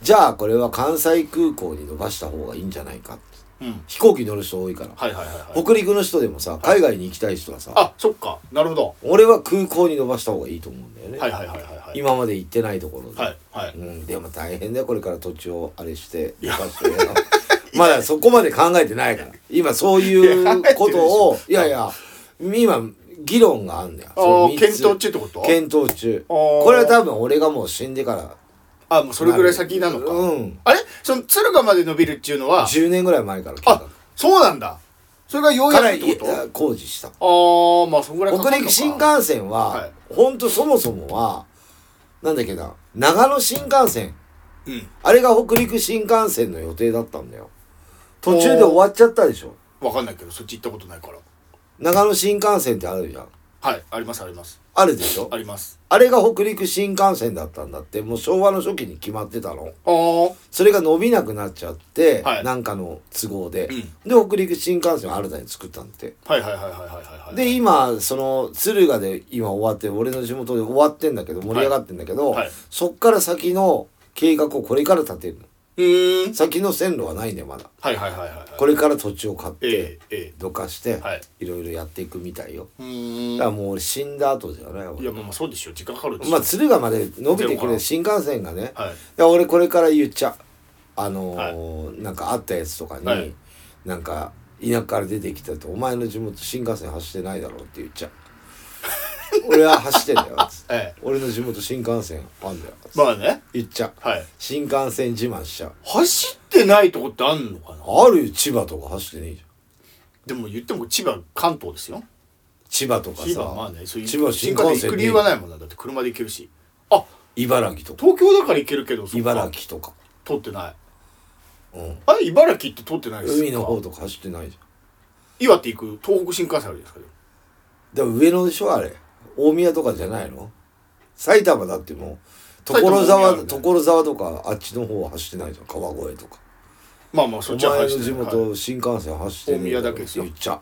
S1: じゃあこれは関西空港に伸ばした方がいいんじゃないか、飛行機乗る人多いから、北陸の人でもさ、海外に行きたい人はさ、
S2: あ、そっか、なるほど。
S1: 俺は空港に伸ばした方がいいと思うんだよね。今まで行ってないところで、でも大変だよ、これから土地をあれして伸ばしてまだそこまで考えてないから今そういうことをいやいや今議論があるんだよ。
S2: 検討中ってこと？
S1: 検討中。これは多分俺がもう死んでから
S2: もうそれぐらい先なのか。あれ、その敦賀まで伸びるっていうのは
S1: 10年ぐらい前から計画。
S2: そうなんだ。それがようやくってこと？
S1: 工事した。
S2: まあそんぐらいかかるのか。
S1: 北陸新幹線はほんとそもそもはなんだっけな、長野新幹線、あれが北陸新幹線の予定だったんだよ。途中で終わっちゃったでしょ。
S2: わかんないけどそっち行ったことないから。
S1: 長野新幹線ってあるじゃん。
S2: はい、ありますあります。
S1: あるでしょ。
S2: あります。あ
S1: れが北陸新幹線だったんだって。もう昭和の初期に決まってたの。それが伸びなくなっちゃって、なんかの都合で、で北陸新幹線を新たに作ったんって。で今その敦賀で今終わって、俺の地元で終わってんだけど、盛り上がってんだけど、そっから先の計画をこれから立てるの。先の線路はないんだよまだ。これから土地を買ってどかしていろいろやっていくみたいよ。だからもう俺死んだ後じゃない。
S2: いやまあそうでしょ、時間かかるでしょ。
S1: まあ敦賀まで伸びてくれ新幹線がね。俺これから言っちゃなんかあったやつとかになんか田舎から出てきたと、お前の地元新幹線走ってないだろうって言っちゃう。俺は走ってんだよ俺の地元新幹線あんだよ。
S2: まあね、
S1: 言っちゃう。新幹線自慢しちゃう。
S2: 走ってないとこってあんのかな。
S1: あるよ、千葉とか走ってねえじ
S2: ゃん。でも言っても千葉関東ですよ。
S1: 千葉とかさ、
S2: 千葉まあね、そういう
S1: 千葉新幹線
S2: 行く理由はないもんな。だって車で行けるし。
S1: 茨城とか
S2: 東京だから行けるけど、
S1: 茨城とか
S2: 通ってない。あれ茨城って通ってないですか。
S1: 海の方とか走ってないじゃん。
S2: 岩手行く東北新幹線あるじゃないですか。
S1: でも上野でしょあれ。大宮とかじゃないの。埼玉だってもう所沢とかあっちの方は走ってないじゃん。川越とか。
S2: まあまあそっちは走って
S1: る。お前の地元新幹線走ってねえ。
S2: 大宮だけですよ。
S1: 言っちゃ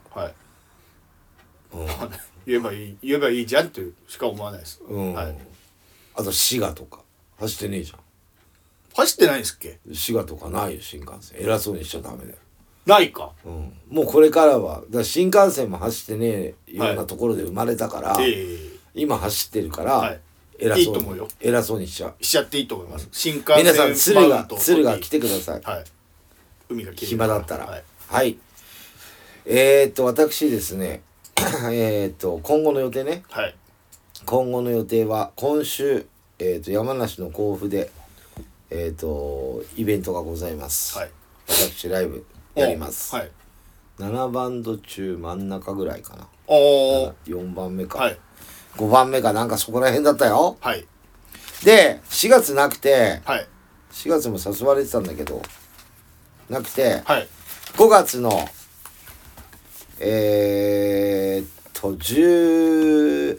S2: 言えばいいじゃんってしか思わないです。
S1: あと滋賀とか走ってねえじゃん。
S2: 走ってないんですっけ。
S1: 滋賀とかないよ新幹線。偉そうにしちゃダメだよ。
S2: ないか。
S1: もうこれからは新幹線も走ってねえようなところで生まれたから、今走ってるから、偉そうにしちゃって
S2: いいと思います。新幹線
S1: 皆さん敦賀来てください。
S2: 海がきれい
S1: 暇だったら。私ですね今後の予定ね。今後の予定は今週山梨の甲府でイベントがございます。私ライブやります。7バンド中真ん中ぐらいかな。4番目か、5番目かなんかそこら辺だったよ。で4月なくて、4月も誘われてたんだけどなくて、5月の19、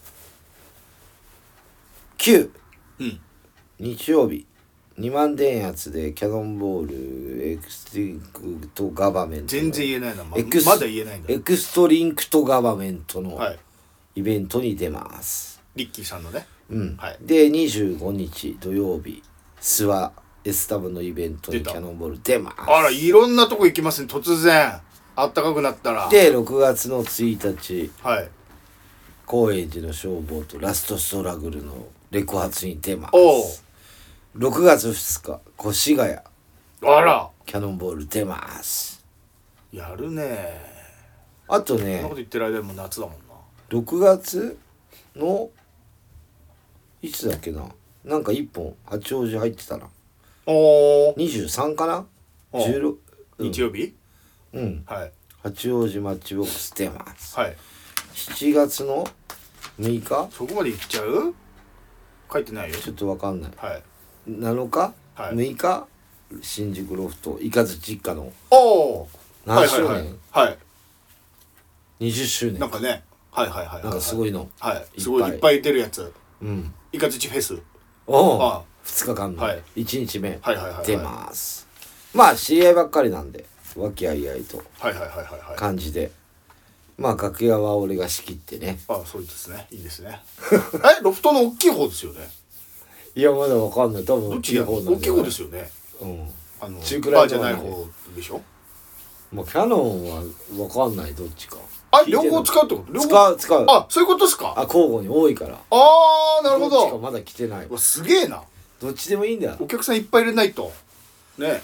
S1: 日曜日2万電圧でキャノンボールエクストリンクトガバメント、
S2: 全然言えないな。まだ言えないんだ。
S1: エクストリンクトガバメントのイベントに出ます。
S2: リッキーさんのね。
S1: で25日土曜日スワエスタブのイベントにキャノンボール出ます。
S2: あら、いろんなとこ行きますね。突然あったかくなったら。
S1: で6月の1日高円寺の消防とラストストラグルのレコ発に出ます。6月2日越谷キャノンボール出ます。
S2: やるね。
S1: あとね、
S2: そんなこと言ってる間にも夏だもんな。
S1: 6月のいつだっけな、なんか1本八王子入ってたな。23かな、16
S2: 日曜日。
S1: 八王子マッチボックス出ます。7月の6日。
S2: そこまで行っちゃう。書いてないよ。
S1: ちょっとわかんない。7日、6日新宿ロフトイカズチ一家の何周年、20周年
S2: なんかね、
S1: なんかすごいの、
S2: すごいいっぱい出るやつ。イカズチフェス
S1: 2日間の1日目出ます。まあ知り合いばっかりなんで和気あいあいと感じで、まあ楽屋は俺が仕切ってね。
S2: そうですね、いいですね。ロフトの大きい方ですよね。
S1: いやまだわかんない。多分
S2: 大きい方ですよね。
S1: 中くらい
S2: じゃない方でしょ。
S1: まあキャノンはわかんない、どっちか。
S2: 両方使うってこと？
S1: 使う。
S2: そういうことですか？
S1: 交互に多いから。
S2: なるほど。
S1: どっちかまだ来てない。
S2: すげえな。
S1: どっちでもいいんだよ。
S2: お客さんいっぱい入れないとね。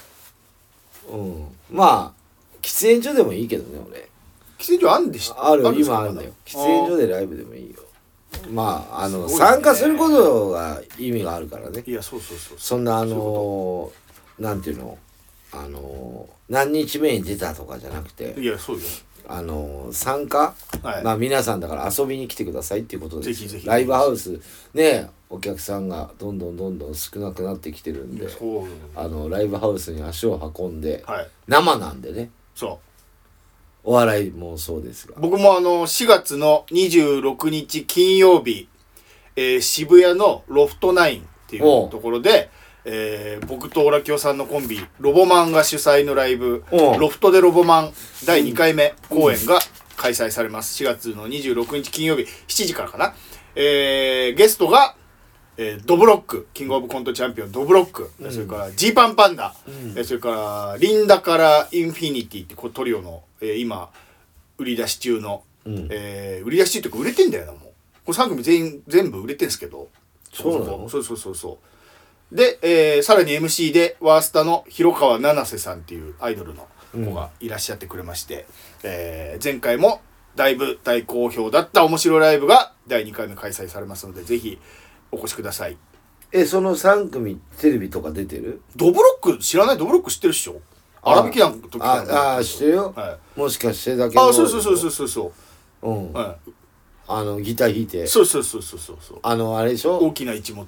S1: まあ喫煙所でもいいけどね。俺
S2: 喫煙所あんでし
S1: ある今あるんだよ。喫煙所でライブでもいいよ。まあ参加することが意味があるからね。
S2: いやそう
S1: そんななんていうの何日目に出たとかじゃなくて、
S2: いやそうよ。
S1: 参加、まあ皆さんだから遊びに来てくださいっていうことです。
S2: ぜひ
S1: ライブハウスね、お客さんがどんどん少なくなってきてるんで、ライブハウスに足を運んで、生なんでね。お笑いもそうですが、
S2: 僕も4月の26日金曜日、渋谷のロフト9っていうところで、僕とオラキオさんのコンビロボマンが主催のライブロフトでロボマン第2回目公演が開催されます。4月の26日金曜日7時からかな。ゲストが、ドブロックキングオブコントチャンピオンドブロック、それからジーパンパンダ、それからリンダからインフィニティってトリオの、今売り出し中の、売り出し中っていうか売れてんだよな。もうこれ3組全部売れてんすけど、そうで、さらに MC でワースタの広川七瀬さんっていうアイドルの子がいらっしゃってくれまして、前回もだいぶ大好評だった面白いライブが第2回目開催されますので、ぜひお越しください。
S1: その3組テレビとか出てる？
S2: ドブロック知らない？ドブロック知ってるっしょ？荒引き団の時
S1: だ。知ってるよ。もしかしてだけど。
S2: そう。
S1: ギター弾いて。
S2: そう。
S1: あれでしょ？
S2: 大きな一物。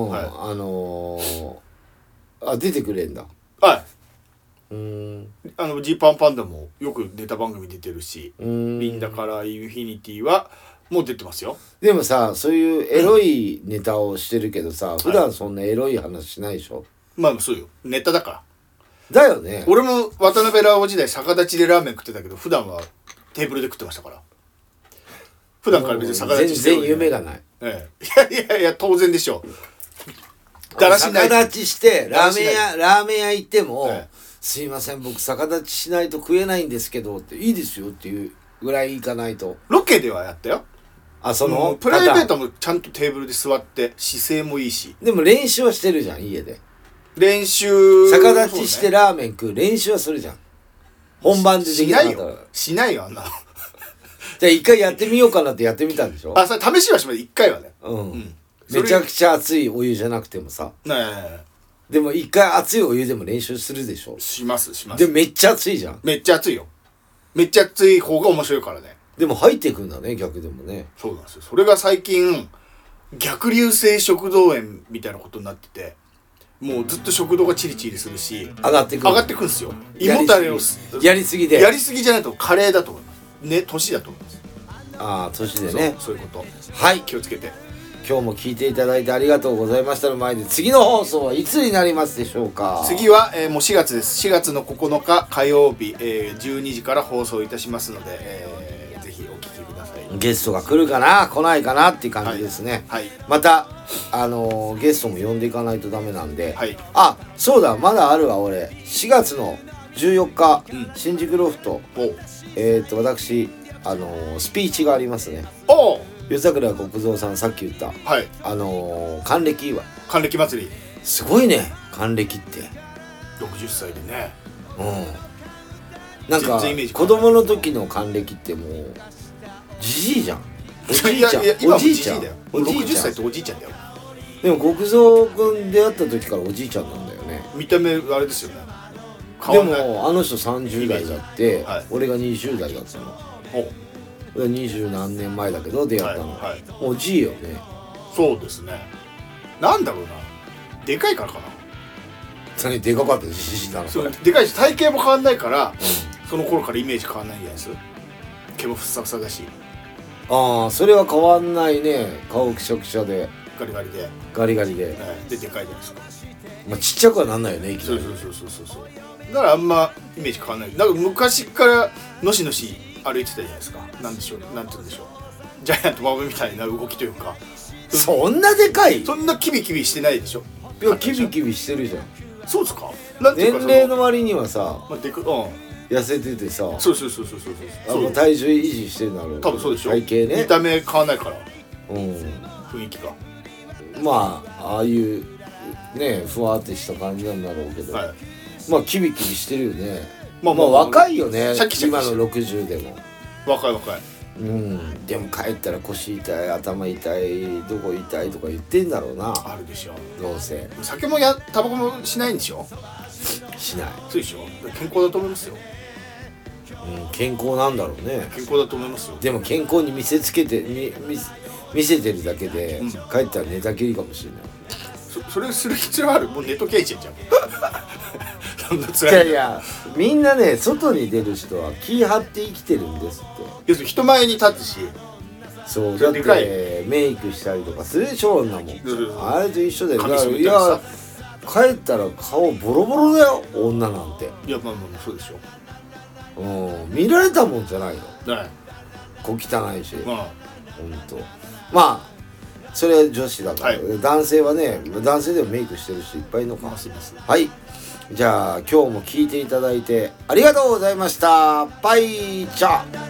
S1: 出てくれんだ。
S2: はい。ジーパンパンダもよくネタ番組出てるし、リンダからインフィニティはもう出てますよ。
S1: でもさ、そういうエロいネタをしてるけどさ、普段そんなエロい話しないでしょ？
S2: まあそうよ。ネタだから。
S1: だよね。
S2: 俺も渡辺ラオ時代逆立ちでラーメン食ってたけど、普段はテーブルで食ってましたから。普段から別に逆立ちして
S1: 全然夢がない。
S2: いや当然でしょう。
S1: 逆立ちしてラーメン屋行っても、すいません僕逆立ちしないと食えないんですけどっていいですよっていうぐらい行かないと。
S2: ロケではやったよ。プライベートもちゃんとテーブルで座って姿勢もいいし。
S1: でも練習はしてるじゃん家で。
S2: 練習
S1: 逆立ちしてラーメン食う練習はするじゃん。本番でできなかったら
S2: しないよあんなの。
S1: じゃあ一回やってみようかなってやってみたんでしょ？
S2: それ試しはしました。1回はね。
S1: めちゃくちゃ熱いお湯じゃなくてもさ。でも一回熱いお湯でも練習するでしょ？します。でめっちゃ熱いじゃん。
S2: めっちゃ熱いよ。めっちゃ熱い方が面白いからね。
S1: でも入っていくんだね逆でもね。
S2: そうなんですよ。それが最近逆流性食道炎みたいなことになってて、もうずっと食道がチリチリするし
S1: 上がってくん
S2: ですよ。胃もたれを
S1: やりすぎじ
S2: ゃないと加齢だと思いますね。年だと思います。
S1: 年でね。
S2: そういうこと。
S1: はい、
S2: 気をつけて。
S1: 今日も聞いていただいてありがとうございましたの前で、次の放送はいつになりますでしょうか？
S2: 次は、もう4月です。4月の9日火曜日、12時から放送いたしますので、ぜひお聞きください。
S1: ゲストが来るかな来ないかなっていう感じですね。またゲストも呼んでいかないとダメなんで、そうだまだあるわ。俺4月の14日、新宿ロフト私スピーチがありますね。夜桜国蔵さんさっき言った還暦祝い、
S2: 還暦祭り。
S1: すごいね還暦って
S2: 60歳でね。
S1: なんか子供の時の還暦ってもうじじいじゃん。おじいちゃん
S2: おじいちゃんだよ。60歳っておじいちゃんだよ。
S1: でも国蔵君出会った時からおじいちゃんなんだよね。
S2: 見た目あれですよね。
S1: でもあの人30代だって、俺が20代だったの。20何年前だけど出会ったの。おじいよね。
S2: そうですね。なんだろうな、でかいからかな。
S1: それでかかったじじいなの。
S2: そうでかいし体型も変わんないから、その頃からイメージ変わんないんじゃないです。毛もふさふさだし。
S1: それは変わんないね。顔くしゃくしゃで
S2: ガリガリで
S1: で
S2: でかいじゃないですか。
S1: ちっちゃくはなんないよね。
S2: そうだからあんまイメージ変わんない。なんか昔からのしのし歩いてたじゃないですか。なんて言うんでしょう、ジャイアント馬場みたいな動きというか、
S1: そんなでかい？
S2: そんなキビキビしてないでしょ。
S1: いやキビキビしてるじゃん。
S2: そうですか。なんていうか
S1: 年齢の割にはさ、痩せててさ、
S2: そう
S1: 体重維持してるんだろう。
S2: 多分そうでしょ。
S1: 体型ね。
S2: 見た目変わらないから。雰囲気が。
S1: まあああいうねふわってした感じなんだろうけど、まあキビキビしてるよね。まあ若いよね。今の60でも。
S2: 若い。
S1: でも帰ったら腰痛い、頭痛い、どこ痛いとか言ってんだろうな。
S2: あるでしょ。
S1: どうせ。
S2: 酒もタバコもしないんでしょ。
S1: しない。
S2: そうでしょ。健康だと思いますよ。
S1: 健康なんだろうね。
S2: 健康だと思いますよ。
S1: でも健康に見せてるだけで、帰ったら寝たきりかもしれない。
S2: それする必要ある？もう寝とけいちゃんじゃん。
S1: いやみんなね、外に出る人は気張って生きてるんですって。
S2: 要するに人前に立つし、
S1: そうだってメイクしたりとかするでしょ、女も。あれと一緒で、いや帰ったら顔ボロボロだよ、女なんて。
S2: いやまあそうでしょ。
S1: 見られたもんじゃないよ。小汚いし、ほんと。まあそれは女子だから、男性はね、男性でもメイクしてる人いっぱいいるのか。はい、じゃあ今日も聞いていただいてありがとうございました。バイチャー。